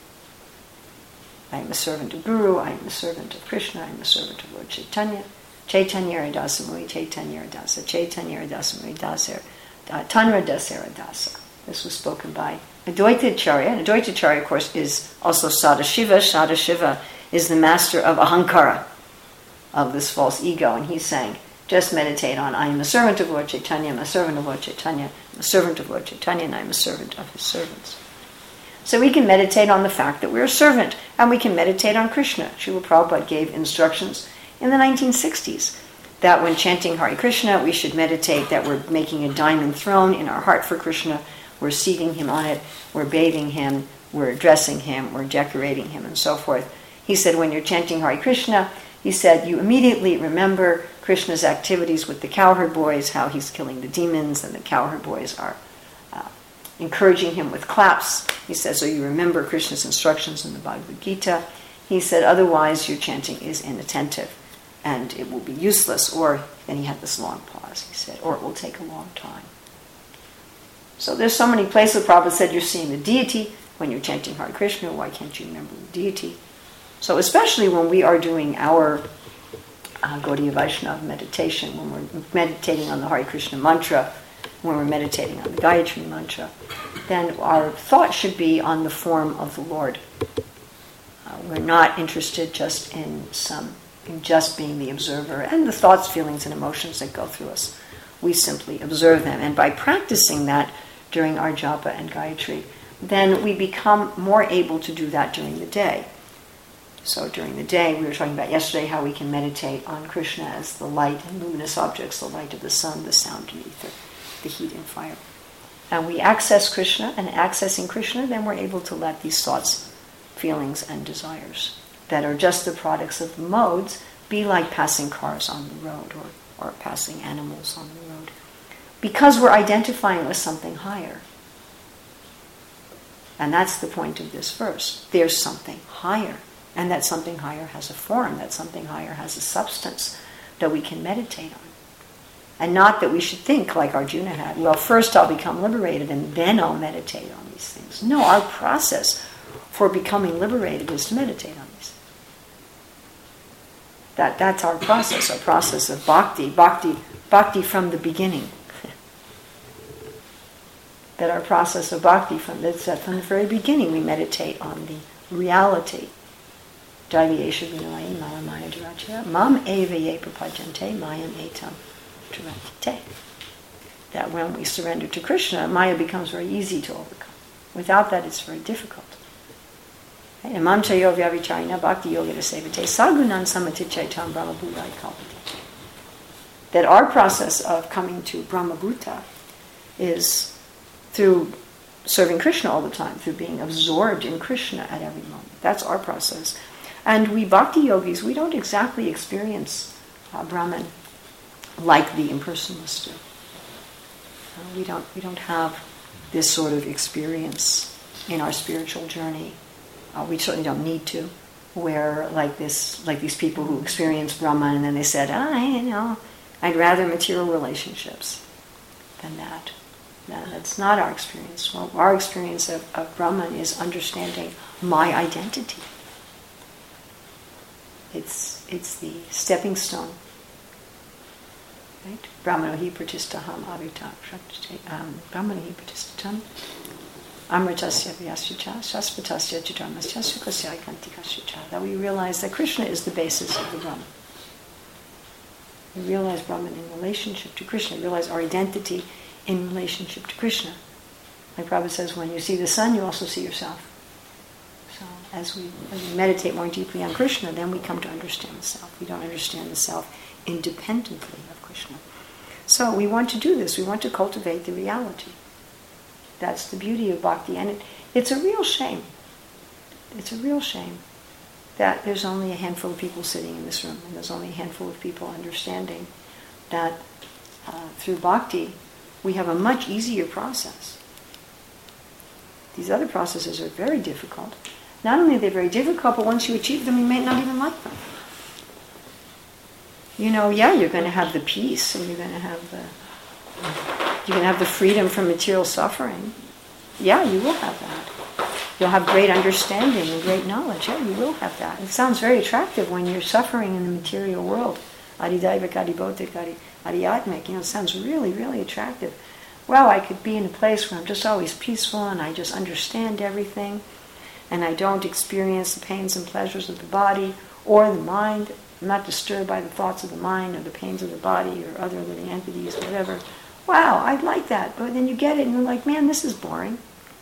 I am a servant of Guru, I am a servant of Krishna, I am a servant of Lord Chaitanya. Chaitanya Radasa Mui, Chaitanya Radasa, Chaitanya Radasa Mui Daser, Tanra Dasera Dasa. This was spoken by Advaita Acharya. And Advaita Acharya, of course, is also Sadashiva. Sadashiva is the master of Ahankara, of this false ego. And he's saying, just meditate on, I am a servant of Lord Chaitanya, I'm a servant of Lord Chaitanya, I'm a servant of Lord Chaitanya, and I'm a servant of his servants. So we can meditate on the fact that we're a servant, and we can meditate on Krishna. Srila Prabhupada gave instructions in the 1960s that when chanting Hare Krishna, we should meditate that we're making a diamond throne in our heart for Krishna, we're seating him on it, we're bathing him, we're addressing him, we're decorating him, and so forth. He said when you're chanting Hare Krishna, he said you immediately remember Krishna's activities with the cowherd boys, how he's killing the demons, and the cowherd boys are encouraging him with claps. He says, so you remember Krishna's instructions in the Bhagavad Gita. He said, otherwise your chanting is inattentive and it will be useless. Or, then he had this long pause, he said, or it will take a long time. So there's so many places Prabhupada said you're seeing the deity when you're chanting Hare Krishna. Why can't you remember the deity? So especially when we are doing our Gaudiya Vaishnava meditation, when we're meditating on the Hare Krishna mantra, when we're meditating on the Gayatri mantra, then our thought should be on the form of the Lord. We're not interested just in just being the observer and the thoughts, feelings, and emotions that go through us. We simply observe them. And by practicing that during our japa and Gayatri, then we become more able to do that during the day. So during the day, we were talking about yesterday how we can meditate on Krishna as the light and luminous objects, the light of the sun, the sound and ether, the heat and fire. And we access Krishna, and accessing Krishna, then we're able to let these thoughts, feelings, and desires that are just the products of the modes be like passing cars on the road or passing animals on the road. Because we're identifying with something higher. And that's the point of this verse. There's something higher. And that something higher has a form. That something higher has a substance that we can meditate on. And not that we should think like Arjuna had, well, first I'll become liberated and then I'll meditate on these things. No, our process for becoming liberated is to meditate on these things. That's our process of bhakti from the beginning. That our process of bhakti from the very beginning we meditate on the reality. Daiviyesha vinoyi malamaya durachaya mam eva ye prapajante mayam etam durantite. That when we surrender to Krishna, Maya becomes very easy to overcome. Without that, it's very difficult. Imam chayo vyavicharina bhakti yoga sevate sagunan samatichaitam brahmabhutai kalpati. That our process of coming to Brahmabhuta is through serving Krishna all the time, through being absorbed in Krishna at every moment. That's our process. And we bhakti yogis, we don't exactly experience Brahman like the impersonalists do. We don't have this sort of experience in our spiritual journey. We certainly don't need to. Where like these people who experience Brahman and then they said, I'd rather material relationships than that. No, that's not our experience. Well, our experience of Brahman is understanding my identity. It's the stepping stone. Right? Brahmano hi pratistaham avita Brahmano hi pratistatam amritasya vyasya shasvatasya chidramasya sukasya ikantikasya. That we realize that Krishna is the basis of the Brahman. We realize Brahman in relationship to Krishna. We realize our identity in relationship to Krishna. Like Prabhupada says, when you see the sun, you also see yourself. So as we meditate more deeply on Krishna, then we come to understand the self. We don't understand the self independently of Krishna. So we want to do this. We want to cultivate the reality. That's the beauty of bhakti. And it's a real shame. It's a real shame that there's only a handful of people sitting in this room, and there's only a handful of people understanding that through bhakti, we have a much easier process. These other processes are very difficult. Not only are they very difficult, but once you achieve them, you may not even like them. You're going to have the peace, and you're going to have the freedom from material suffering. Yeah, you will have that. You'll have great understanding and great knowledge. Yeah, you will have that. It sounds very attractive when you're suffering in the material world. Adidaivik, adibhotik, adiyatmik. It sounds really, really attractive. Well, I could be in a place where I'm just always peaceful and I just understand everything and I don't experience the pains and pleasures of the body or the mind. I'm not disturbed by the thoughts of the mind or the pains of the body or other living entities, whatever. Wow, I'd like that. But then you get it and you're like, man, this is boring.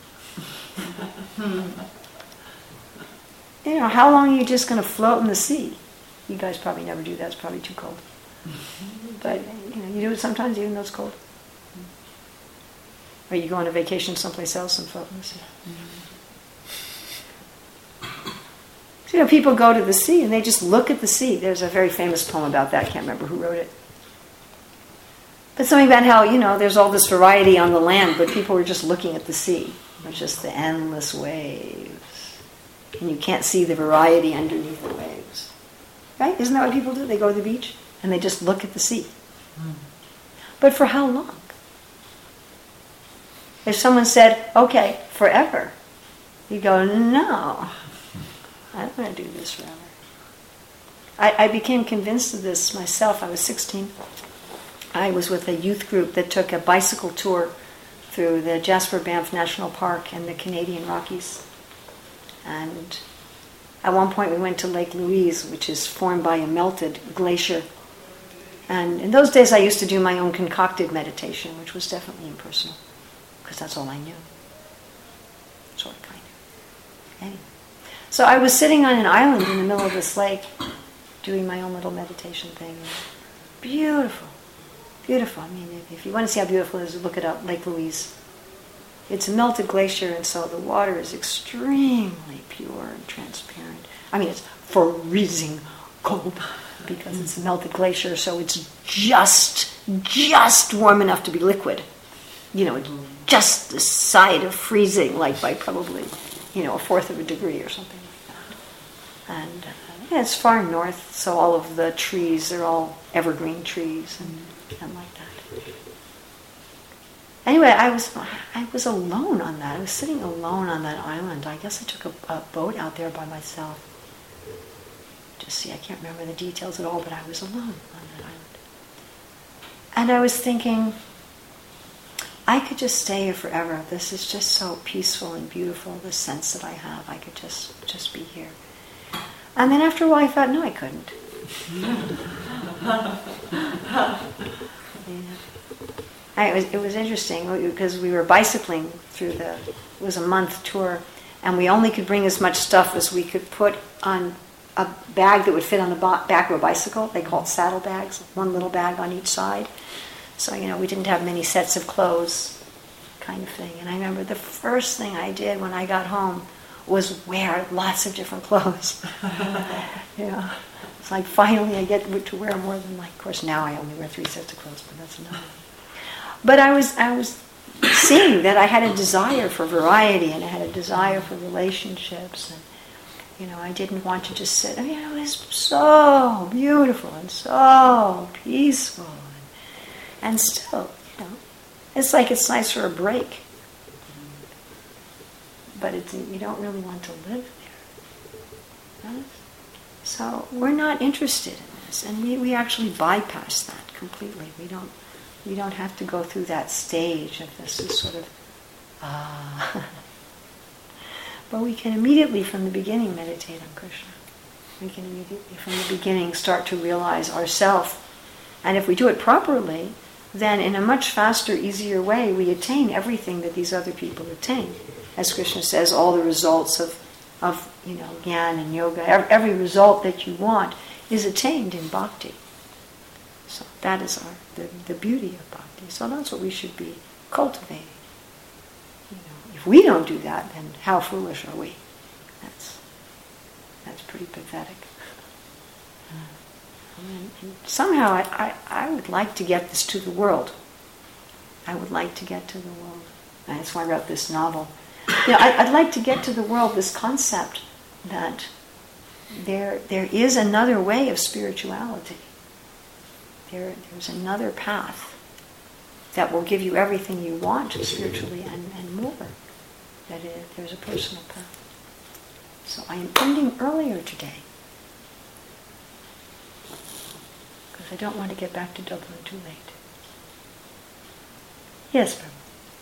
How long are you just going to float in the sea? You guys probably never do that. It's probably too cold. But, you do it sometimes even though it's cold. Or you go on a vacation someplace else and float in the sea. So, people go to the sea and they just look at the sea. There's a very famous poem about that. I can't remember who wrote it. But something about how, there's all this variety on the land, but people were just looking at the sea. It's just the endless waves. And you can't see the variety underneath the waves. Right? Isn't that what people do? They go to the beach and they just look at the sea. But for how long? If someone said, okay, forever, you go, no, I don't want to do this forever. I became convinced of this myself. I was 16. I was with a youth group that took a bicycle tour through the Jasper Banff National Park and the Canadian Rockies. And at one point we went to Lake Louise, which is formed by a melted glacier. And in those days I used to do my own concocted meditation, which was definitely impersonal, because that's all I knew. sort of, kind of. Anyway. So I was sitting on an island in the middle of this lake, doing my own little meditation thing. Beautiful. Beautiful. I mean, if you want to see how beautiful it is, look it up, Lake Louise. It's a melted glacier, and so the water is extremely pure and transparent. I mean, it's freezing cold because it's a melted glacier, so it's just warm enough to be liquid. You know, just the side of freezing, like by probably, a fourth of a degree or something like that. And it's far north, so all of the trees, they're all evergreen trees and like that. Anyway, I was alone on that. I was sitting alone on that island. I guess I took a boat out there by myself. I can't remember the details at all, but I was alone on that island. And I was thinking, I could just stay here forever. This is just so peaceful and beautiful, the sense that I have. I could just be here. And then after a while I thought, no, I couldn't. It was interesting because we were bicycling through it was a month tour, and we only could bring as much stuff as we could put on a bag that would fit on the back of a bicycle. They call it saddle bags, one little bag on each side. So, we didn't have many sets of clothes, kind of thing. And I remember the first thing I did when I got home was wear lots of different clothes. It's like finally I get to wear more than, of course now I only wear 3 sets of clothes, but that's enough. But I was seeing that I had a desire for variety, and I had a desire for relationships, and I didn't want to just sit. It was so beautiful and so peaceful, and still, it's like it's nice for a break, but you don't really want to live there. Right? So we're not interested in this, and we actually bypass that completely. We don't have to go through that stage of this is sort of But we can immediately from the beginning meditate on Krishna. We can immediately from the beginning start to realize ourselves. And if we do it properly, then in a much faster, easier way, we attain everything that these other people attain. As Krishna says, all the results of Jnana and yoga, every result that you want is attained in bhakti. So that is the beauty of bhakti. So that's what we should be cultivating. If we don't do that, then how foolish are we? That's pretty pathetic. And somehow I would like to get this to the world. I would like to get to the world. And that's why I wrote this novel. I'd like to get to the world this concept that there is another way of spirituality. There's another path that will give you everything you want spiritually and more. That there's a personal path. So I am ending earlier today because I don't want to get back to Dublin too late. Yes, Prabhu.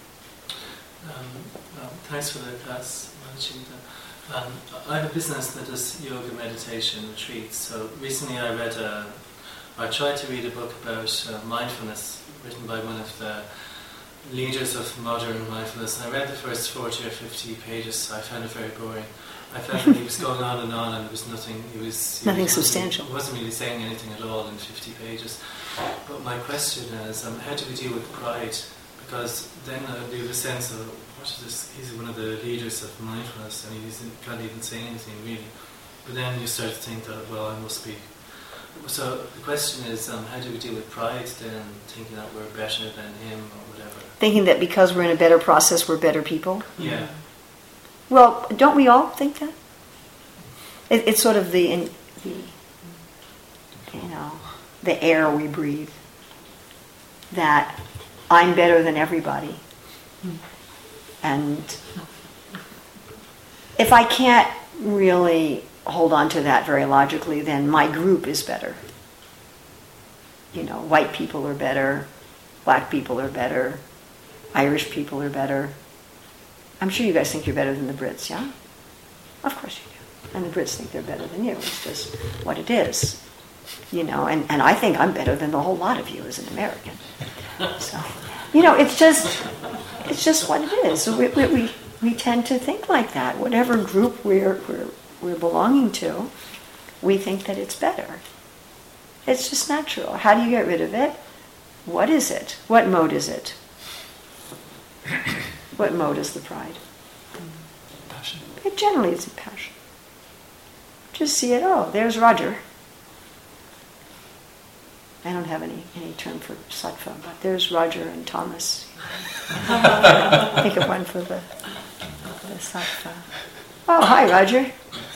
Thanks for the class, Madhusudana. I have a business that does yoga meditation retreats. So recently I tried to read a book about mindfulness written by one of the leaders of modern mindfulness, and I read the first 40 or 50 pages. I found it very boring. I felt that he was going on, and there was nothing. Nothing substantial. He wasn't really saying anything at all in 50 pages. But my question is, how do we deal with pride? Because then we have a sense of, what is this? He's one of the leaders of mindfulness, and he can't even say anything really. But then you start to think that, well, I must be. So the question is, how do we deal with pride then, thinking that we're better than him or whatever? Thinking that because we're in a better process, we're better people? Yeah. Well, don't we all think that? It's sort of the air we breathe. That I'm better than everybody. And if I can't really hold on to that very logically, then my group is better. White people are better, black people are better, Irish people are better. I'm sure you guys think you're better than the Brits, yeah? Of course you do. And the Brits think they're better than you. It's just what it is. And I think I'm better than the whole lot of you as an American. So, it's just what it is. So we tend to think like that. Whatever group we're belonging to, we think that it's better. It's just natural. How do you get rid of it? What is it? What mode is it? What mode is the pride? Passion. Generally it's a passion. Just see it, oh, there's Roger. I don't have any term for sattva, but there's Roger and Thomas. Think of one for the sattva. Oh, hi, Roger.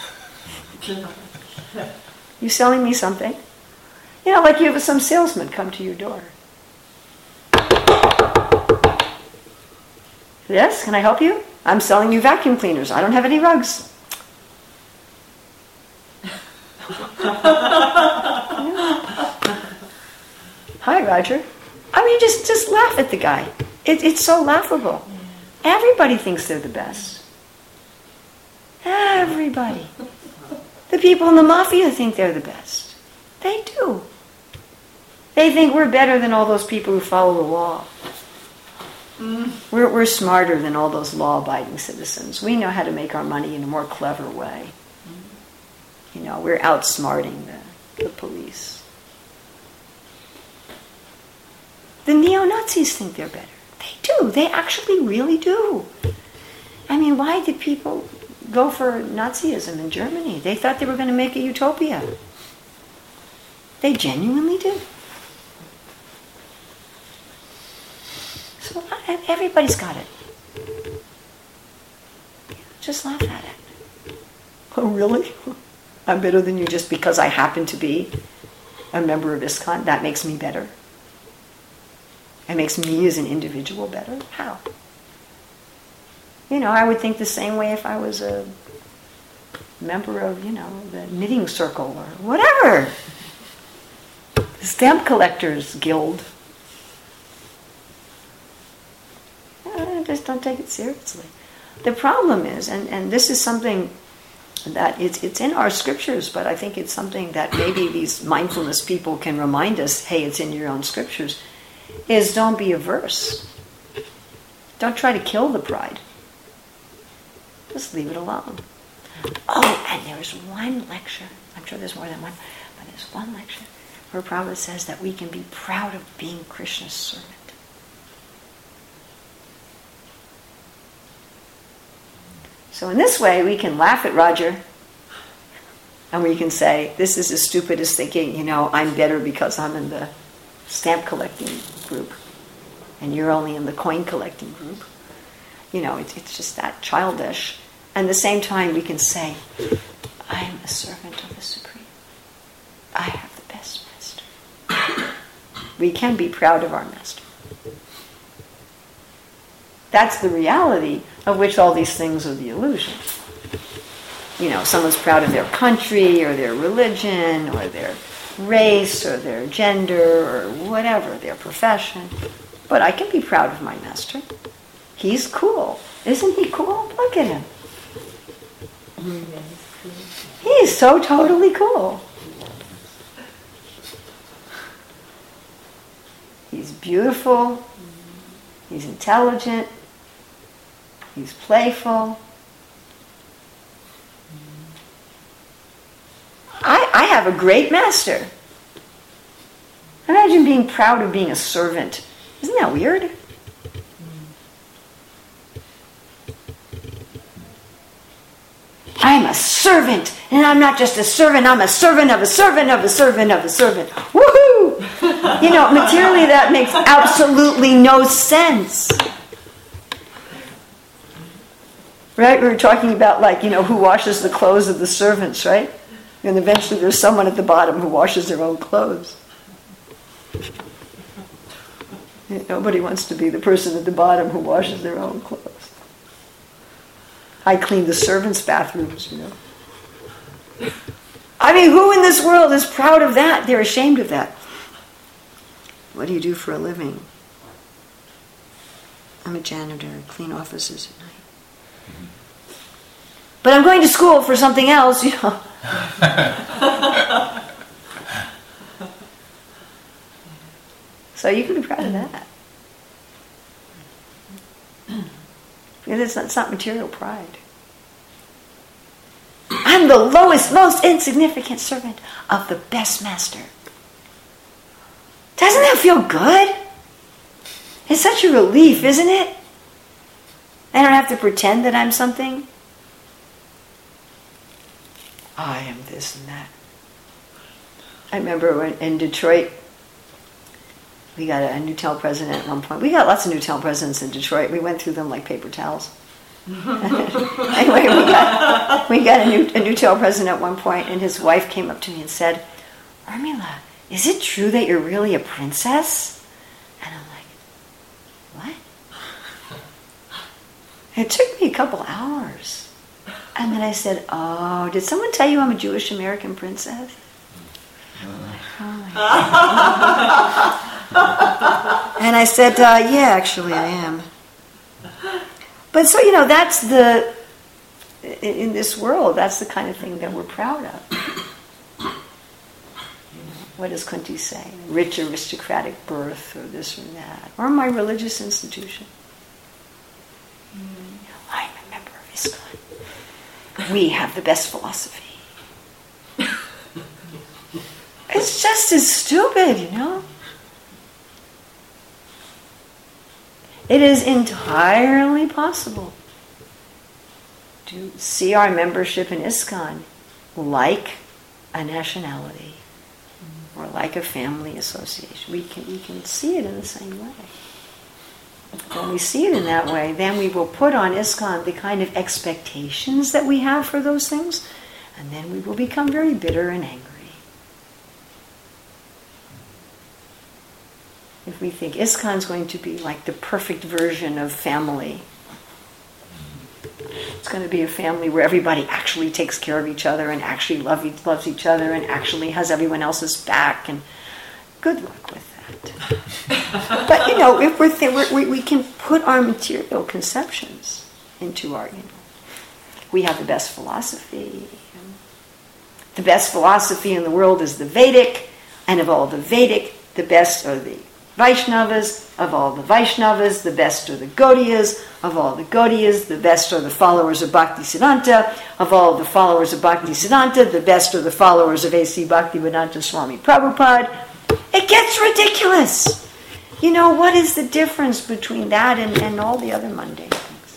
You selling me something? You know, like you have some salesman come to your door. Yes, can I help you? I'm selling you vacuum cleaners. I don't have any rugs. Hi, Roger. I mean, just laugh at the guy. It's so laughable. Everybody thinks they're the best. Everybody. The people in the mafia think they're the best. They do. They think we're better than all those people who follow the law. We're smarter than all those law-abiding citizens. We know how to make our money in a more clever way. You know, we're outsmarting the police. The neo-Nazis think they're better. They do. They actually really do. I mean, why did people go for Nazism in Germany? They thought they were going to make a utopia. They genuinely did. So everybody's got it. Just laugh at it. Oh, really? I'm better than you just because I happen to be a member of ISKCON? That makes me better? It makes me as an individual better? How? You know, I would think the same way if I was a member of, you know, the knitting circle or whatever. The stamp collectors guild. Just don't take it seriously. The problem is, and this is something that it's in our scriptures, but I think it's something that maybe these mindfulness people can remind us, hey, it's in your own scriptures, is don't be averse. Don't try to kill the pride. Just leave it alone. Oh, and there's one lecture, I'm sure there's more than one, but there's one lecture where Prabhupada says that we can be proud of being Krishna's servant. So in this way, we can laugh at Roger, and we can say, this is as stupid as thinking, you know, I'm better because I'm in the stamp collecting group, and you're only in the coin collecting group. You know, it's just that childish. And at the same time, we can say, I am a servant of the Supreme. I have the best master. We can be proud of our master. That's the reality of which all these things are the illusion. You know, someone's proud of their country or their religion or their race or their gender or whatever, their profession. But I can be proud of my master. He's cool. Isn't he cool? Look at him. He's so totally cool. He's beautiful. He's intelligent. He's playful. I have a great master. Imagine being proud of being a servant. Isn't that weird? I'm a servant, and I'm not just a servant, I'm a servant of a servant of a servant of a servant. Woohoo! You know, materially that makes absolutely no sense. Right? We were talking about, like, you know, who washes the clothes of the servants, right? And eventually there's someone at the bottom who washes their own clothes. Nobody wants to be the person at the bottom who washes their own clothes. I clean the servants' bathrooms, you know. I mean, who in this world is proud of that? They're ashamed of that. What do you do for a living? I'm a janitor. I clean offices at night. But I'm going to school for something else, you know. So you can be proud of that. It's not material pride. I'm the lowest, most insignificant servant of the best master. Doesn't that feel good? It's such a relief, isn't it? I don't have to pretend that I'm something. I am this and that. I remember when in Detroit, we got a Newtel president at one point. We got lots of Newtel presidents in Detroit. We went through them like paper towels. Anyway, we got a Newtel president at one point, and his wife came up to me and said, Urmila, is it true that you're really a princess? And I'm like, what? It took me a couple hours. And then I said, oh, did someone tell you I'm a Jewish American princess? And I said, yeah, actually I am. But so, that's in this world, that's the kind of thing that we're proud of. What does Kunti say? Rich aristocratic birth, or this or that. Or my religious institution. I'm a member of ISKCON. We have the best philosophy. It's just as stupid, It is entirely possible to see our membership in ISKCON like a nationality or like a family association. We can see it in the same way. When we see it in that way, then we will put on ISKCON the kind of expectations that we have for those things, and then we will become very bitter and angry. If we think ISKCON is going to be like the perfect version of family, it's going to be a family where everybody actually takes care of each other and actually loves each other and actually has everyone else's back, and good luck with that. But if we can put our material conceptions into our, we have the best philosophy. The best philosophy in the world is the Vedic, and of all the Vedic, the best are the Vaishnavas, of all the Vaishnavas, the best are the Gaudiyas, of all the Gaudiyas, the best are the followers of Bhaktisiddhanta, of all the followers of Bhaktisiddhanta, the best are the followers of A.C. Bhaktivedanta Swami Prabhupada. It gets ridiculous. What is the difference between that and all the other mundane things?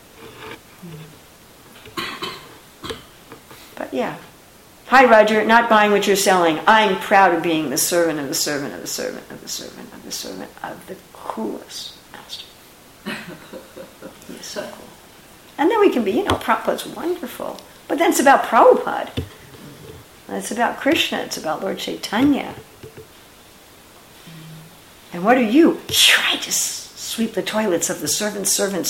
But yeah. Hi, Roger, not buying what you're selling. I'm proud of being the servant of the servant of the servant of the servant of the servant of the coolest master. He's so cool. And then we can be, Prabhupada's wonderful. But then it's about Prabhupada. It's about Krishna. It's about Lord Chaitanya. And what are you? I just sweep the toilets of the servants.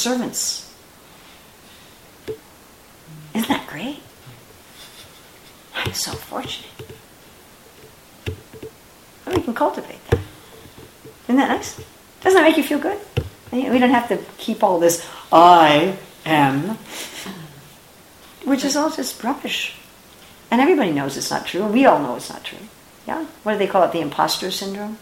Isn't that great? I'm so fortunate. And we can cultivate that. Isn't that nice? Doesn't that make you feel good? We don't have to keep all this I am, which is all just rubbish. And everybody knows it's not true, and we all know it's not true. Yeah? What do they call it? The imposter syndrome?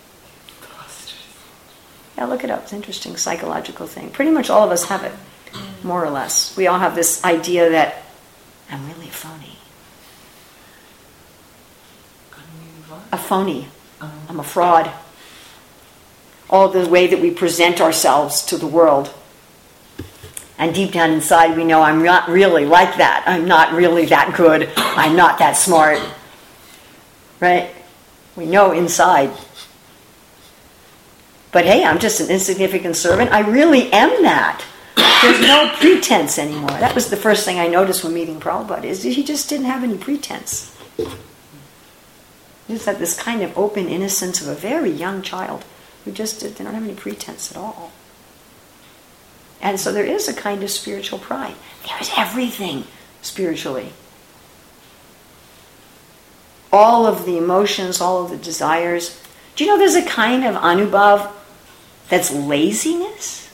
Yeah, look it up. It's an interesting psychological thing. Pretty much all of us have it, more or less. We all have this idea that I'm really phony. A phony. I'm a fraud. All the way that we present ourselves to the world. And deep down inside we know I'm not really like that. I'm not really that good. I'm not that smart. Right? We know inside. But hey, I'm just an insignificant servant. I really am that. There's no pretense anymore. That was the first thing I noticed when meeting Prabhupada, is he just didn't have any pretense. He just had this kind of open innocence of a very young child who just they don't have any pretense at all. And so there is a kind of spiritual pride. There is everything spiritually. All of the emotions, all of the desires. Do you know there's a kind of anubhav that's laziness?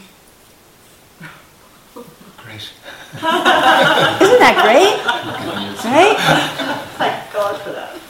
Great. Isn't that great? Right? Thank God for that.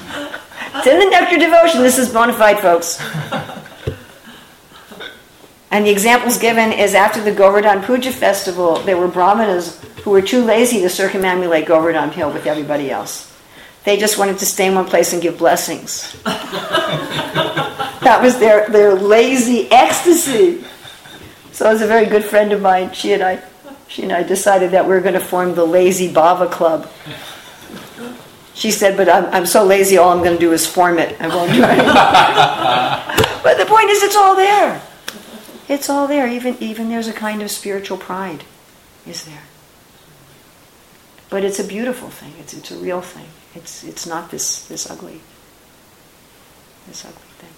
It's in the Nectar Devotion. This is bona fide, folks. And the examples given is after the Govardhan Puja festival, there were brahmanas who were too lazy to circumambulate Govardhan Hill with everybody else. They just wanted to stay in one place and give blessings. That was their lazy ecstasy. So as a very good friend of mine, she and I decided that we were going to form the Lazy Bhava Club. She said, but I'm so lazy, all I'm going to do is form it. I won't do it. But the point is, it's all there. It's all there. Even there's a kind of spiritual pride is there. But it's a beautiful thing. It's a real thing. It's not this ugly thing.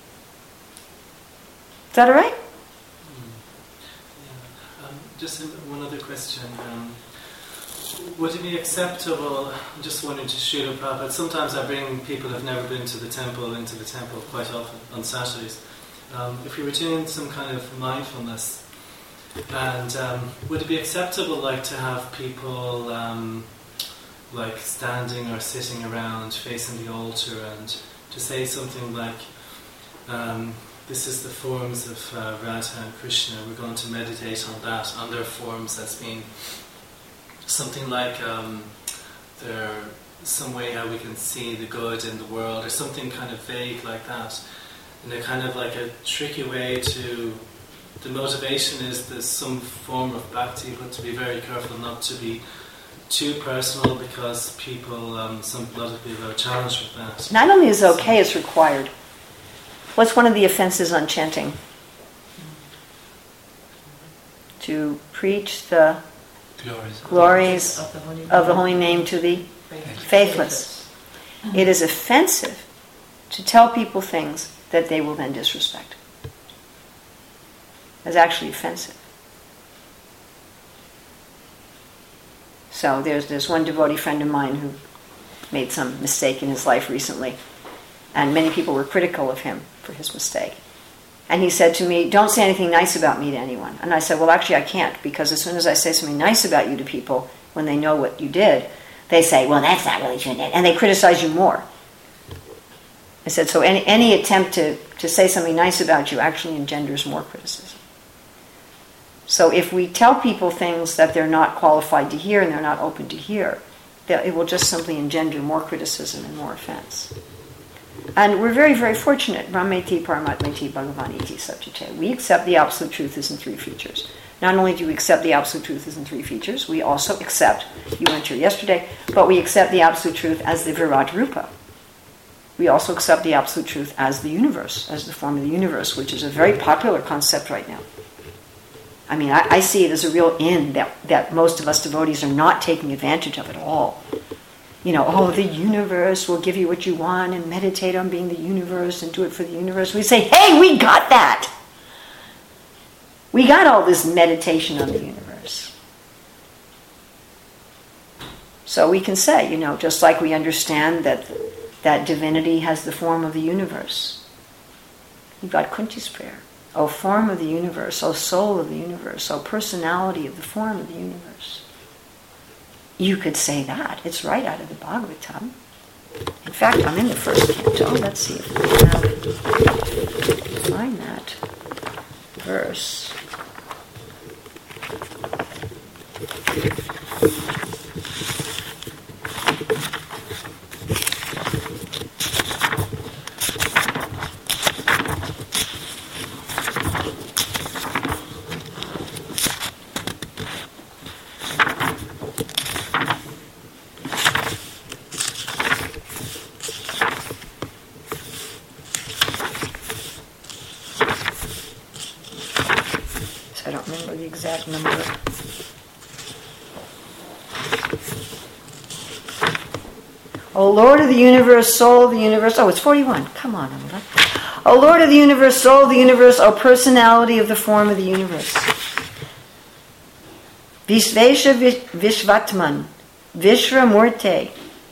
Is that all right? Yeah. Just one other question. Would it be acceptable, I'm just wondering to Srila Prabhupada, sometimes I bring people who have never been to the temple into the temple quite often on Saturdays. If we were doing some kind of mindfulness, and would it be acceptable to have people standing or sitting around facing the altar and to say something like, this is the forms of Radha and Krishna, we're going to meditate on that, on their forms as being something like there's some way how we can see the good in the world, or something kind of vague like that, in a kind of like a tricky way to, the motivation is there's some form of bhakti, but to be very careful not to be too personal, because people, a lot of people are challenged with that. Not only is it okay, it's required. What's one of the offenses on chanting? To preach the glories of the holy name to the faithless. It is offensive to tell people things that they will then disrespect. It's actually offensive. So there's one devotee friend of mine who made some mistake in his life recently, and many people were critical of him for his mistake. And he said to me, don't say anything nice about me to anyone. And I said, well, actually I can't, because as soon as I say something nice about you to people, when they know what you did, they say, well, that's not really true, and they criticize you more. I said, so any attempt to say something nice about you actually engenders more criticism. So if we tell people things that they're not qualified to hear and they're not open to hear, it will just simply engender more criticism and more offense. And we're very, very fortunate. Brahmeti, Paramatmeti, Bhagavan iti Satyate. We accept the absolute truth is in three features. Not only do we accept the absolute truth is in three features, we also accept, you went here yesterday, but we accept the absolute truth as the Virat Rupa. We also accept the absolute truth as the universe, as the form of the universe, which is a very popular concept right now. I mean, I see it as a real in that most of us devotees are not taking advantage of at all. The universe will give you what you want, and meditate on being the universe and do it for the universe. We say, hey, we got that. We got all this meditation on the universe. So we can say, just like we understand that divinity has the form of the universe. You've got Kunti's prayer. O form of the universe, O soul of the universe, O personality of the form of the universe. You could say that. It's right out of the Bhagavatam. In fact, I'm in the first canto. Let's see if we can find that verse. Exact number. O Lord of the universe, soul of the universe. Oh, it's 41. Come on, Amala. O Lord of the universe, soul of the universe, O personality of the form of the universe. Vishvesha Vishvatman, Vishramurte.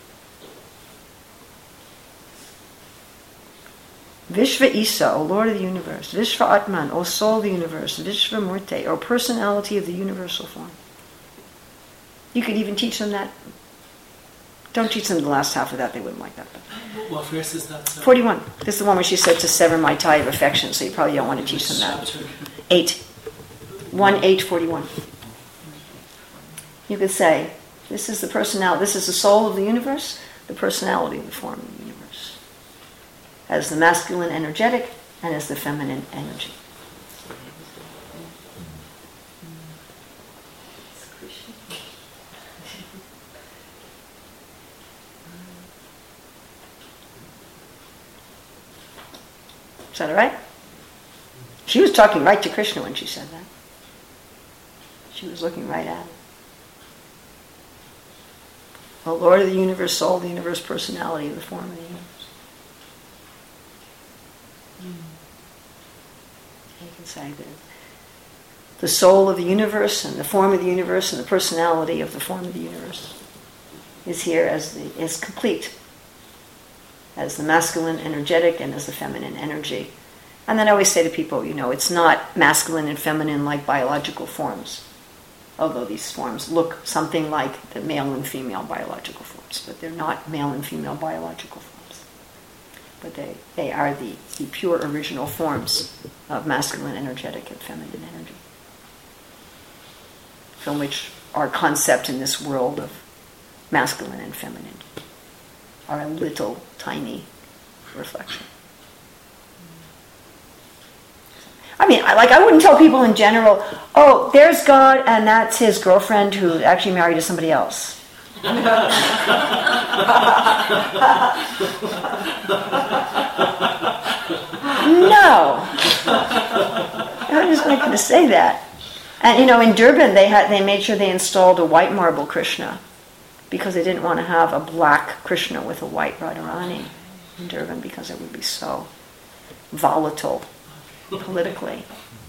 Vishva Isa, O Lord of the universe. Vishva Atman, O soul of the universe. Vishva Murte, O personality of the universal form. You could even teach them that. Don't teach them the last half of that, they wouldn't like that. But. What verse is that? 41. This is the one where she said to sever my tie of affection, so you probably don't want to teach them that. 8. 1:841. You could say, this is the personality, this is the soul of the universe, the personality of the form of the universe, as the masculine energetic and as the feminine energy. Is that all right? She was talking right to Krishna when she said that. She was looking right at him. The Lord of the universe, soul of the universe, personality of the form of the universe. You can say that the soul of the universe and the form of the universe and the personality of the form of the universe is here is complete, as the masculine energetic and as the feminine energy. And then I always say to people, it's not masculine and feminine like biological forms, although these forms look something like the male and female biological forms, but they're not male and female biological forms. But they are the pure original forms of masculine energetic and feminine energy, from which our concept in this world of masculine and feminine are a little tiny reflection. I mean, I wouldn't tell people in general, oh, there's God and that's his girlfriend who actually married to somebody else. No. I'm just not going to say that. And, in Durban, they made sure they installed a white marble Krishna because they didn't want to have a black Krishna with a white Radharani in Durban because it would be so volatile politically.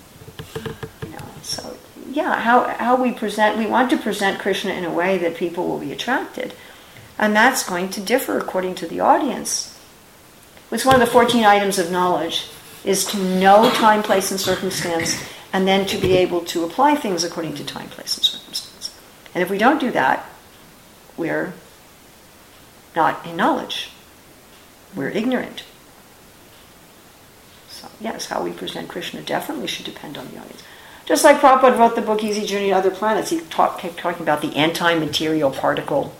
So yeah, how we want to present Krishna in a way that people will be attracted, and that's going to differ according to the audience. It's one of the 14 items of knowledge, is to know time, place, and circumstance, and then to be able to apply things according to time, place, and circumstance. And if we don't do that, we're not in knowledge. We're ignorant. So yes, how we present Krishna definitely should depend on the audience. Just like Prabhupada wrote the book Easy Journey to Other Planets, he kept talking about the anti-material particle.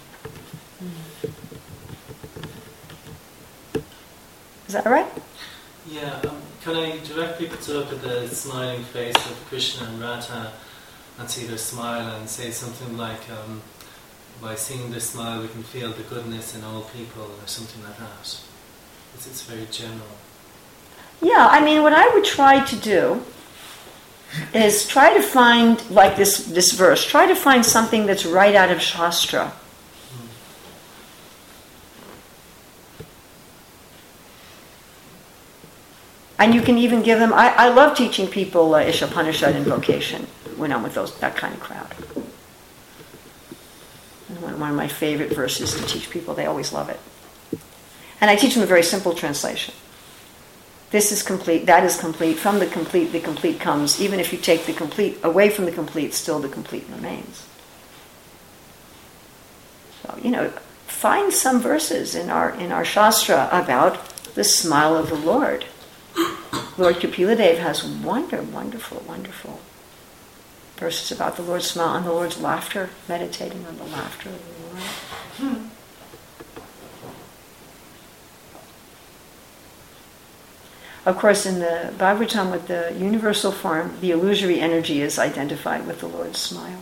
Is that all right? Yeah, can I direct people to look at the smiling face of Krishna and Radha and see their smile and say something like, by seeing their smile we can feel the goodness in all people, or something like that. It's very general. Yeah, I mean, what I would try to do is try to find, like this verse, try to find something that's right out of Shastra. And you can even give them, I love teaching people Ishopanishad invocation when I'm with that kind of crowd. And one of my favorite verses to teach people, they always love it. And I teach them a very simple translation. This is complete, that is complete, from the complete comes. Even if you take the complete away from the complete, still the complete remains. So, find some verses in our Shastra about the smile of the Lord. Lord Kapila has wonderful verses about the Lord's smile and the Lord's laughter, meditating on the laughter of the Lord. Of course, in the Bhagavatam, with the universal form, the illusory energy is identified with the Lord's smile.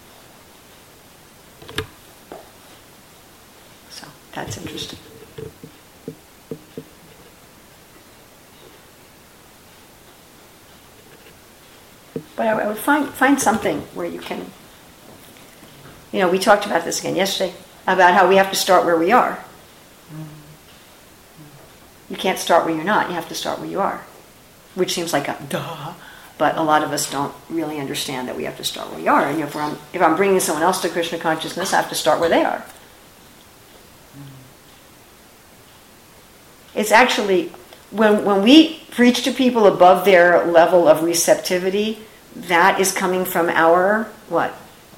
So, that's interesting. But I would find something where you can, we talked about this again yesterday, about how we have to start where we are. You can't start where you're not, you have to start where you are. Which seems like a duh, but a lot of us don't really understand that we have to start where we are. And if I'm bringing someone else to Krishna consciousness, I have to start where they are. It's actually, when we preach to people above their level of receptivity, that is coming from our, what?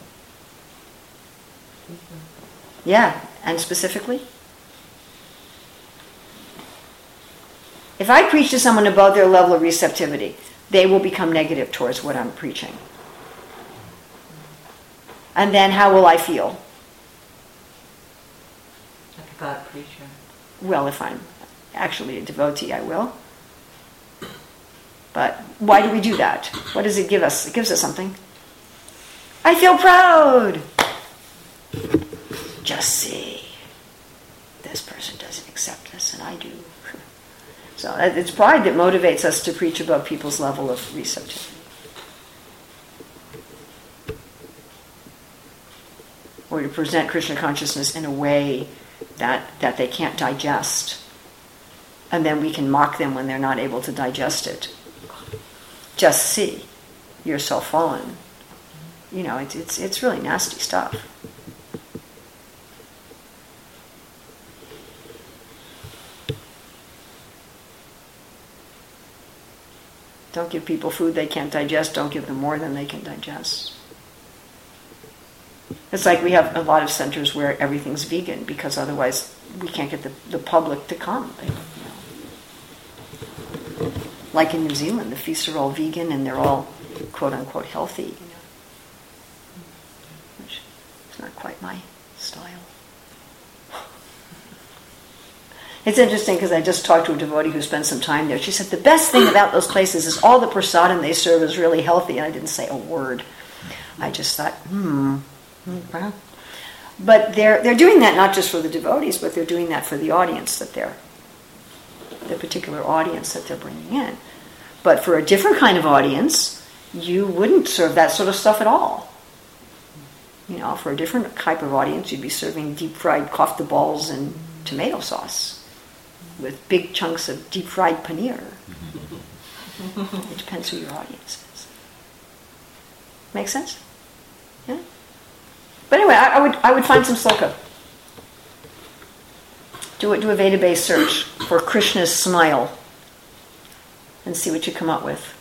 Yeah, and specifically? If I preach to someone above their level of receptivity, they will become negative towards what I'm preaching. And then how will I feel? Like a God preacher. Well, if I'm actually a devotee, I will. But why do we do that? What does it give us? It gives us something. I feel proud. Just see. This person doesn't accept this, and I do. So it's pride that motivates us to preach above people's level of receptivity. Or to present Krishna consciousness in a way that they can't digest. And then we can mock them when they're not able to digest it. Just see, you're so fallen. You know, it's really nasty stuff. Don't give people food they can't digest. Don't give them more than they can digest. It's like we have a lot of centers where everything's vegan because otherwise we can't get the public to come. Like in New Zealand, the feasts are all vegan and they're all quote-unquote healthy. Which is not quite my style. It's interesting because I just talked to a devotee who spent some time there. She said the best thing about those places is all the prasadam they serve is really healthy. And I didn't say a word. I just thought, well. But they're doing that not just for the devotees, but they're doing that for the audience the particular audience that they're bringing in. But for a different kind of audience, you wouldn't serve that sort of stuff at all. You know, for a different type of audience, you'd be serving deep-fried kofta balls and tomato sauce with big chunks of deep-fried paneer. It depends who your audience is. Make sense? Yeah? But anyway, I would find some sloka. Do a Veda-based search for Krishna's smile and see what you come up with.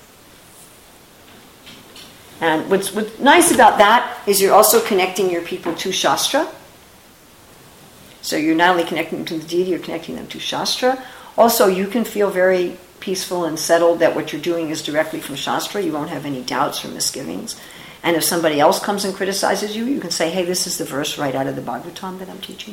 And what's nice about that is you're also connecting your people to Shastra. So you're not only connecting them to the deity, you're connecting them to Shastra. Also, you can feel very peaceful and settled that what you're doing is directly from Shastra. You won't have any doubts or misgivings. And if somebody else comes and criticizes you, you can say, hey, this is the verse right out of the Bhagavatam that I'm teaching.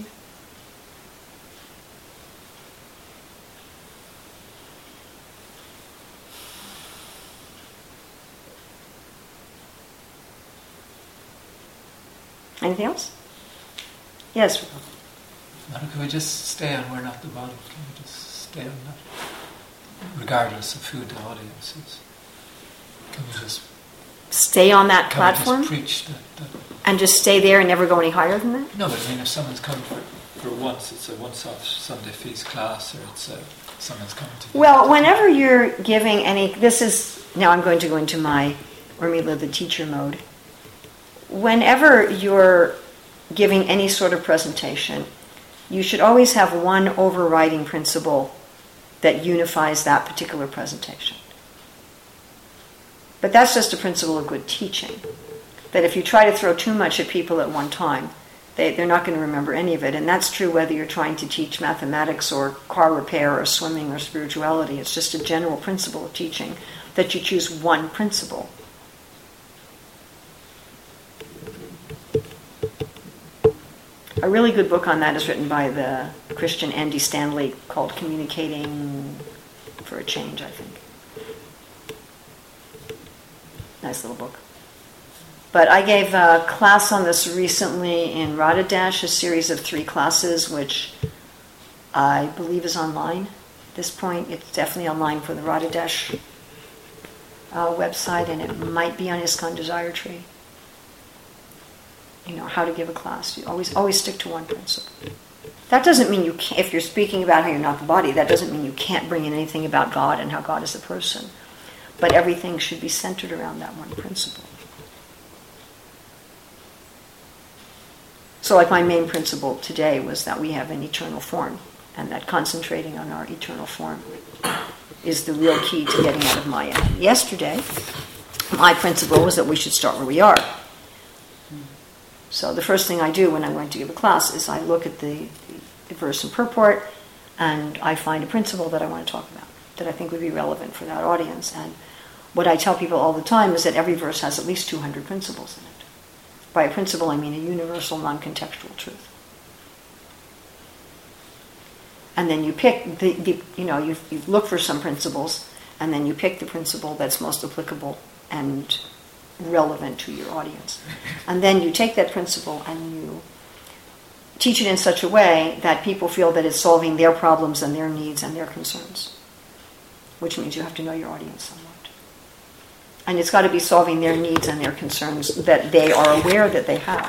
Anything else? Yes. Madam, can we just stay on we're not the body? Can we just stay on that? Regardless of who the audience is. Can we just stay on that can platform? We just preach that? And just stay there and never go any higher than that? No, but I mean if someone's coming for once, it's a once-off Sunday feast class, or it's someone's coming to... Well, whenever you're giving any... This is... Now I'm going to go into my Urmila the teacher mode. Whenever you're giving any sort of presentation, you should always have one overriding principle that unifies that particular presentation. But that's just a principle of good teaching. That if you try to throw too much at people at one time, they're not going to remember any of it. And that's true whether you're trying to teach mathematics or car repair or swimming or spirituality. It's just a general principle of teaching that you choose one principle. A really good book on that is written by the Christian Andy Stanley called Communicating for a Change, I think. Nice little book. But I gave a class on this recently in Radha Dash, a series of 3 classes, which I believe is online at this point. It's definitely online for the Radha Dash website, and it might be on ISKCON Desire Tree. You know, how to give a class. You always stick to one principle. That doesn't mean you can't, if you're speaking about how you're not the body, that doesn't mean you can't bring in anything about God and how God is the person. But everything should be centered around that one principle. So like my main principle today was that we have an eternal form, and that concentrating on our eternal form is the real key to getting out of Maya. Yesterday, my principle was that we should start where we are. So the first thing I do when I'm going to give a class is I look at the verse and purport, and I find a principle that I want to talk about, that I think would be relevant for that audience. And what I tell people all the time is that every verse has at least 200 principles in it. By a principle, I mean a universal, non-contextual truth. And then you pick you look for some principles, and then you pick the principle that's most applicable and relevant to your audience. And then you take that principle and you teach it in such a way that people feel that it's solving their problems and their needs and their concerns, which means you have to know your audience somewhat. And it's got to be solving their needs and their concerns that they are aware that they have.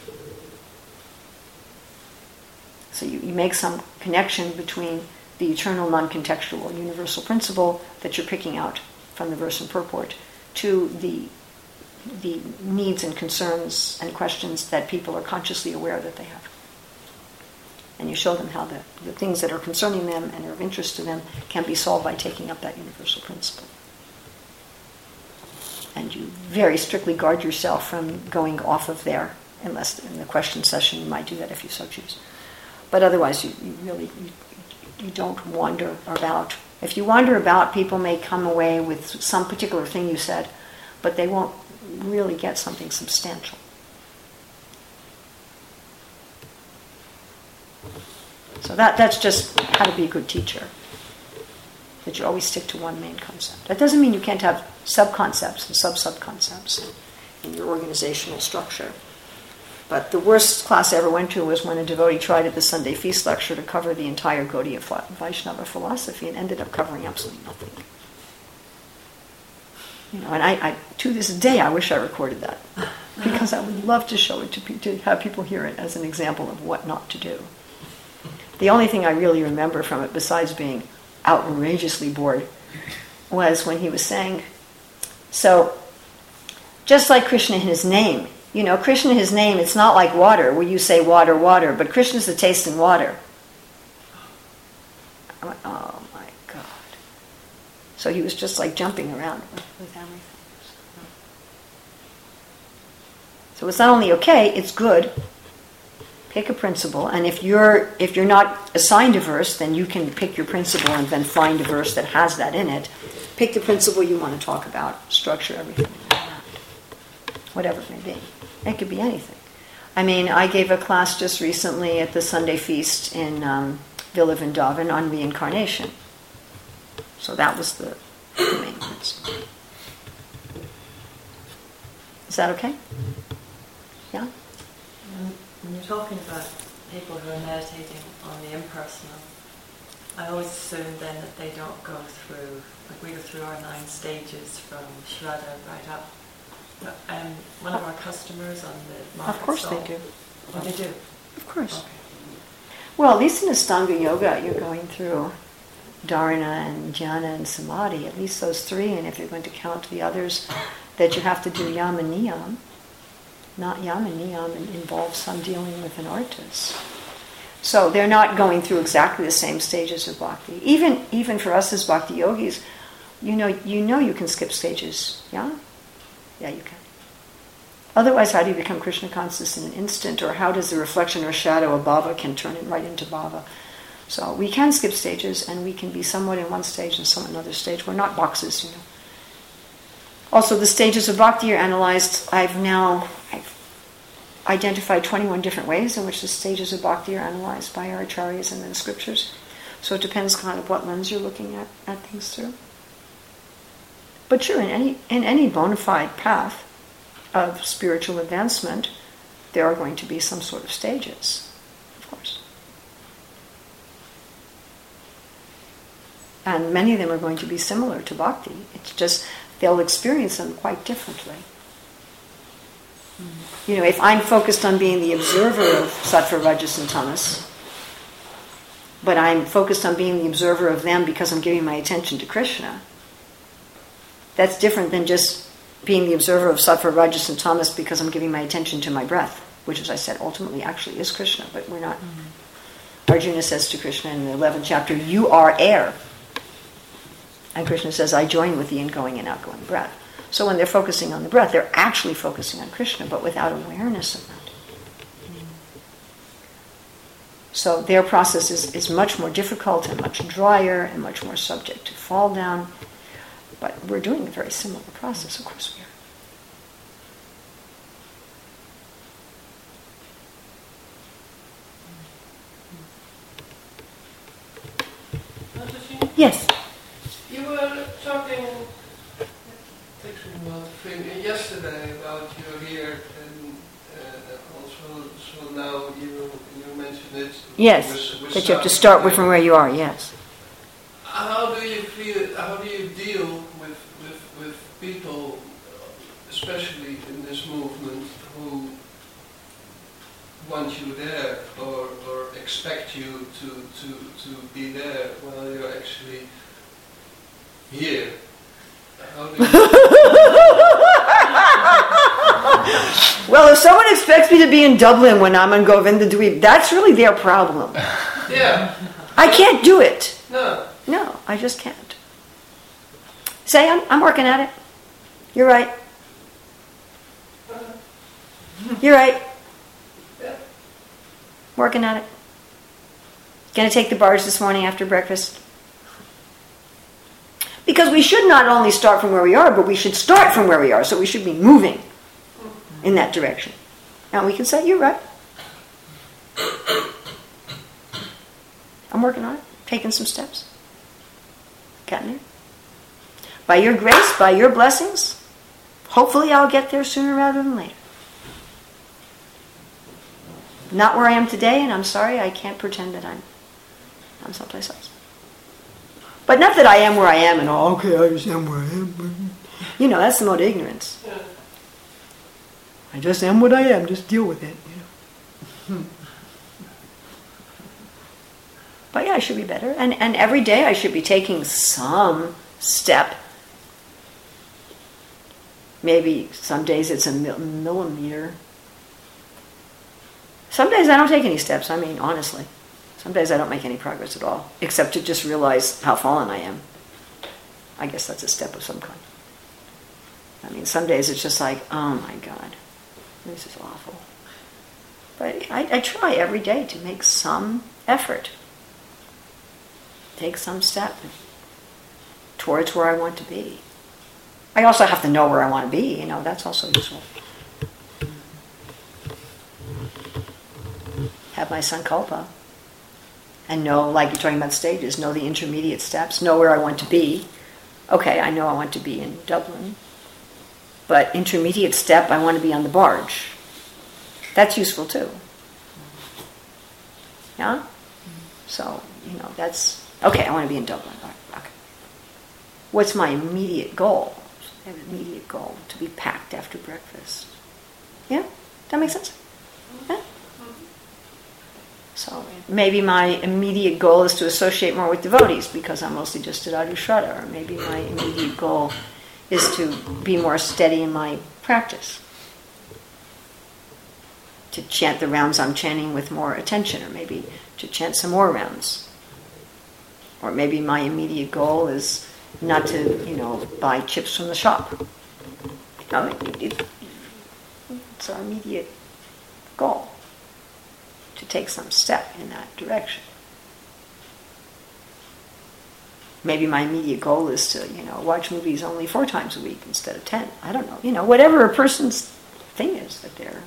So you make some connection between the eternal, non-contextual, universal principle that you're picking out from the verse and purport to the needs and concerns and questions that people are consciously aware that they have. And you show them how the things that are concerning them and are of interest to them can be solved by taking up that universal principle. And you very strictly guard yourself from going off of there, unless in the question session you might do that if you so choose. But otherwise, you really don't wander about. If you wander about, people may come away with some particular thing you said, but they won't really get something substantial. So that's just how to be a good teacher. That you always stick to one main concept. That doesn't mean you can't have sub-concepts and sub-sub-concepts in your organizational structure. But the worst class I ever went to was when a devotee tried at the Sunday feast lecture to cover the entire Gaudiya Vaishnava philosophy and ended up covering absolutely nothing. And I to this day, I wish I recorded that, because I would love to show it to have people hear it as an example of what not to do. The only thing I really remember from it, besides being outrageously bored, was when he was saying, so, just like Krishna in his name, Krishna in his name, it's not like water, where you say water, water, but Krishna's the taste in water. I went, oh my God. So he was just like jumping around with everything. So it's not only okay, it's good. Pick a principle, and if you're not assigned a verse, then you can pick your principle and then find a verse that has that in it. Pick the principle you want to talk about, structure everything around that. Whatever it may be. It could be anything. I mean, I gave a class just recently at the Sunday feast in Villa Vrindavan on reincarnation. So that was the main principle. Is that okay? Yeah? When you're talking about people who are meditating on the impersonal, I always assume then that they don't go through, like we go through our 9 stages from Shraddha right up. But, one of our customers on the market Of course stall, they do. Oh, they do? Of course. Okay. Well, at least in Ashtanga Yoga, you're going through Dharana and Jhana and Samadhi, at least those 3, and if you're going to count the others, that you have to do Yam and Niyam. Not Yam and Niyam involves some dealing with an artist. So they're not going through exactly the same stages of bhakti. Even for us as bhakti yogis, you know you can skip stages. Yeah? Yeah, you can. Otherwise, how do you become Krishna conscious in an instant? Or how does the reflection or shadow of bhava can turn it right into bhava? So we can skip stages, and we can be somewhat in one stage and somewhat in another stage. We're not boxes, Also, the stages of bhakti are analyzed. I've identified 21 different ways in which the stages of bhakti are analyzed by our acharyas and the scriptures. So it depends kind of what lens you're looking at things through. But sure, in any bona fide path of spiritual advancement, there are going to be some sort of stages, of course. And many of them are going to be similar to bhakti. It's just they'll experience them quite differently. If I'm focused on being the observer of sattva, rajas, and tamas, but I'm focused on being the observer of them because I'm giving my attention to Krishna, that's different than just being the observer of sattva, rajas, and tamas because I'm giving my attention to my breath, which, as I said, ultimately actually is Krishna, but we're not. Arjuna says to Krishna in the 11th chapter, you are air. And Krishna says, I join with the ingoing and outgoing breath. So when they're focusing on the breath, they're actually focusing on Krishna, but without awareness of that. So their process is much more difficult and much drier and much more subject to fall down. But we're doing a very similar process, of course we are. Yes. You were talking yesterday about your ear, and also so now you mentioned it. Yes, with that you have to start with from where you are, yes. How do you feel? How do you deal with people, especially in this movement, who want you there or expect you to be there while you're actually here? How do you Well, if someone expects me to be in Dublin when I'm in Govinda Dweep, that's really their problem. Yeah. I can't do it. No. No, I just can't. Say, I'm working at it. You're right. You're right. Yeah. Working at it. Gonna take the barge this morning after breakfast. Because we should not only start from where we are, but we should start from where we are. So we should be moving in that direction. And we can say, you're right. I'm working on it, taking some steps. Getting there. By your grace, by your blessings, hopefully I'll get there sooner rather than later. Not where I am today, and I'm sorry, I can't pretend that I'm someplace else. But not that I am where I am and all, okay, I just am where I am. You know, that's the mode of ignorance. Yeah. I just am what I am, just deal with it. You know? But yeah, I should be better. And every day I should be taking some step. Maybe some days it's a millimeter. Some days I don't take any steps, I mean, honestly. Some days I don't make any progress at all, except to just realize how fallen I am. I guess that's a step of some kind. I mean, some days it's just like, oh my God, this is awful. But I try every day to make some effort. Take some step towards where I want to be. I also have to know where I want to be, you know, that's also useful. Have my sankalpa. And know, like you're talking about stages, know the intermediate steps, know where I want to be. Okay, I know I want to be in Dublin. But intermediate step, I want to be on the barge. That's useful too. Yeah? So, you know, that's... Okay, I want to be in Dublin. Okay. What's my immediate goal? I have an immediate goal to be packed after breakfast. Yeah? That makes sense? Yeah? So maybe my immediate goal is to associate more with devotees because I'm mostly just at Adhu Shraddha. Or maybe my immediate goal is to be more steady in my practice. To chant the rounds I'm chanting with more attention, or maybe to chant some more rounds. Or maybe my immediate goal is not to, you know, buy chips from the shop. You know, it's our immediate goal. To take some step in that direction. Maybe my immediate goal is to, you know, watch movies only 4 times a week instead of 10. I don't know. You know, whatever a person's thing is that they're...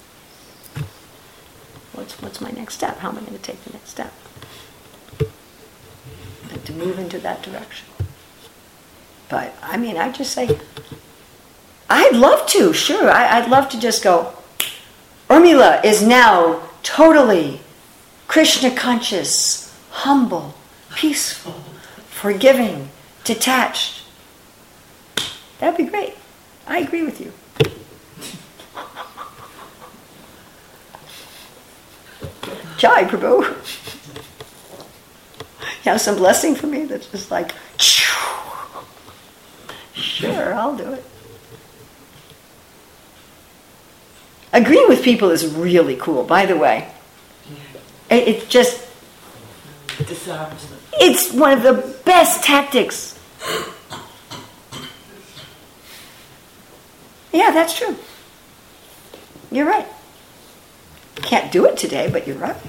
What's my next step? How am I going to take the next step? And to move into that direction. But, I mean, I just say, I'd love to, sure. I'd love to just go, Urmila is now totally Krishna conscious, humble, peaceful, forgiving, detached. That'd be great. I agree with you. Jai Prabhu. You have some blessing for me that's just like, sure, I'll do it. Agreeing with people is really cool, by the way. It just... disarms them. It's one of the best tactics. Yeah, that's true. You're right. Can't do it today, but you're right.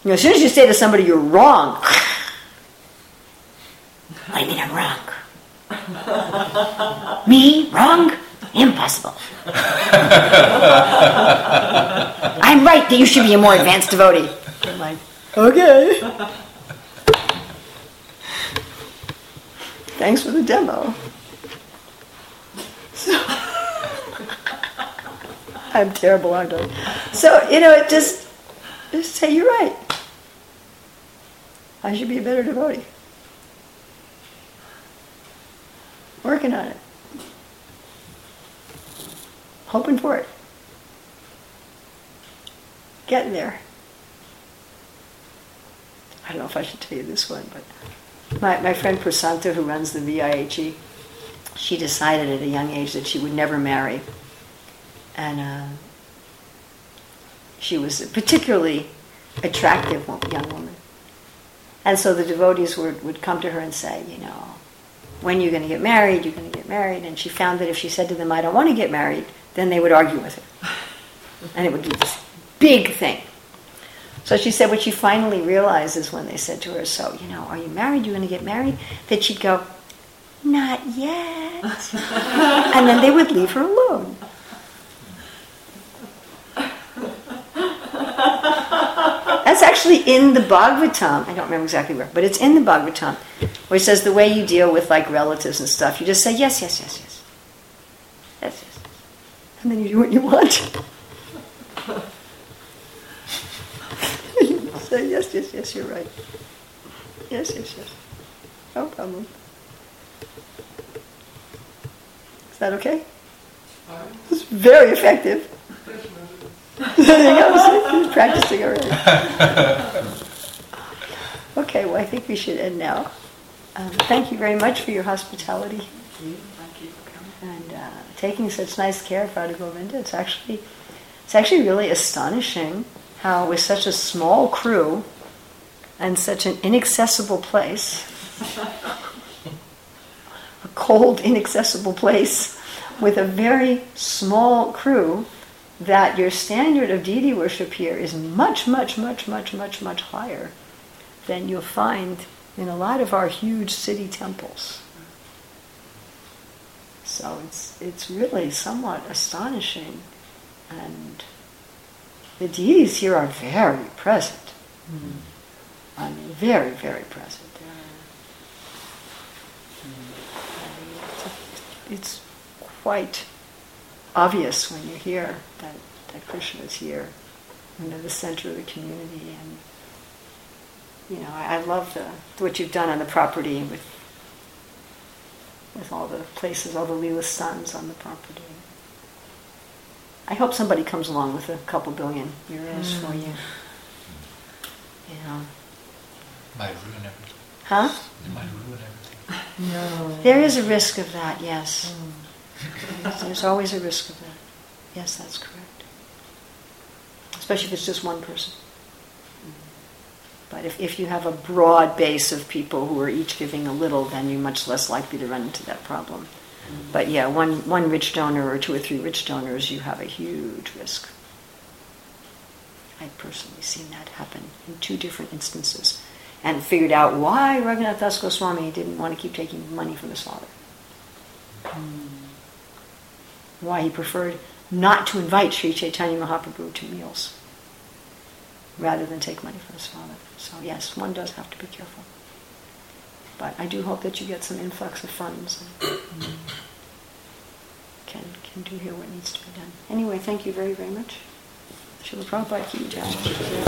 As soon as you say to somebody you're wrong, I mean I'm wrong. Me? Wrong? Impossible. I'm right that you should be a more advanced devotee. I'm like, okay. Thanks for the demo. So, I'm terrible, aren't I? So, just say you're right. I should be a better devotee. Working on it. Hoping for it. Getting there. I don't know if I should tell you this one, but my friend Prasanta, who runs the VIHE, she decided at a young age that she would never marry. And she was a particularly attractive young woman. And so the devotees would come to her and say, when are you going to get married? You're going to get married. And she found that if she said to them, I don't want to get married, then they would argue with her. And it would be this big thing. So she said what she finally realized is when they said to her, so, are you married? You're going to get married? That she'd go, not yet. And then they would leave her alone. That's actually in the Bhagavatam. I don't remember exactly where, but it's in the Bhagavatam, where it says the way you deal with relatives and stuff, you just say yes, yes, yes, yes. Yes, yes. And then you do what you want. You say yes, yes, yes, you're right. Yes, yes, yes. No problem. Is that okay? It's very effective. There you go. He's practicing already. Okay, well, I think we should end now. Thank you very much for your hospitality. Thank you for coming. And taking such nice care of Radha Govinda. It's actually really astonishing how with such a small crew and such an inaccessible place, a cold, inaccessible place, with a very small crew, that your standard of deity worship here is much, much, much, much, much, much higher than you'll find in a lot of our huge city temples. So it's really somewhat astonishing, and the deities here are very present. Mm-hmm. I mean, very, very present. It's quite obvious when you're here that Krishna is here, the center of the community. And I love what you've done on the property with all the places, all the Leela sons on the property. I hope somebody comes along with a couple billion euros for you. Might ruin everything. Huh? It might ruin everything. No. There is a risk of that, yes. There's always a risk of that. Yes, that's correct. Especially if it's just one person. But if you have a broad base of people who are each giving a little, then you're much less likely to run into that problem. But yeah, one rich donor or two or three rich donors, you have a huge risk. I've personally seen that happen in 2 different instances, and figured out why Raghunath Das Goswami didn't want to keep taking money from his father. Why he preferred not to invite Sri Chaitanya Mahaprabhu to meals rather than take money from his father. So yes, one does have to be careful. But I do hope that you get some influx of funds and can do here what needs to be done. Anyway, thank you very, very much. Srila Prabhupada ki jai.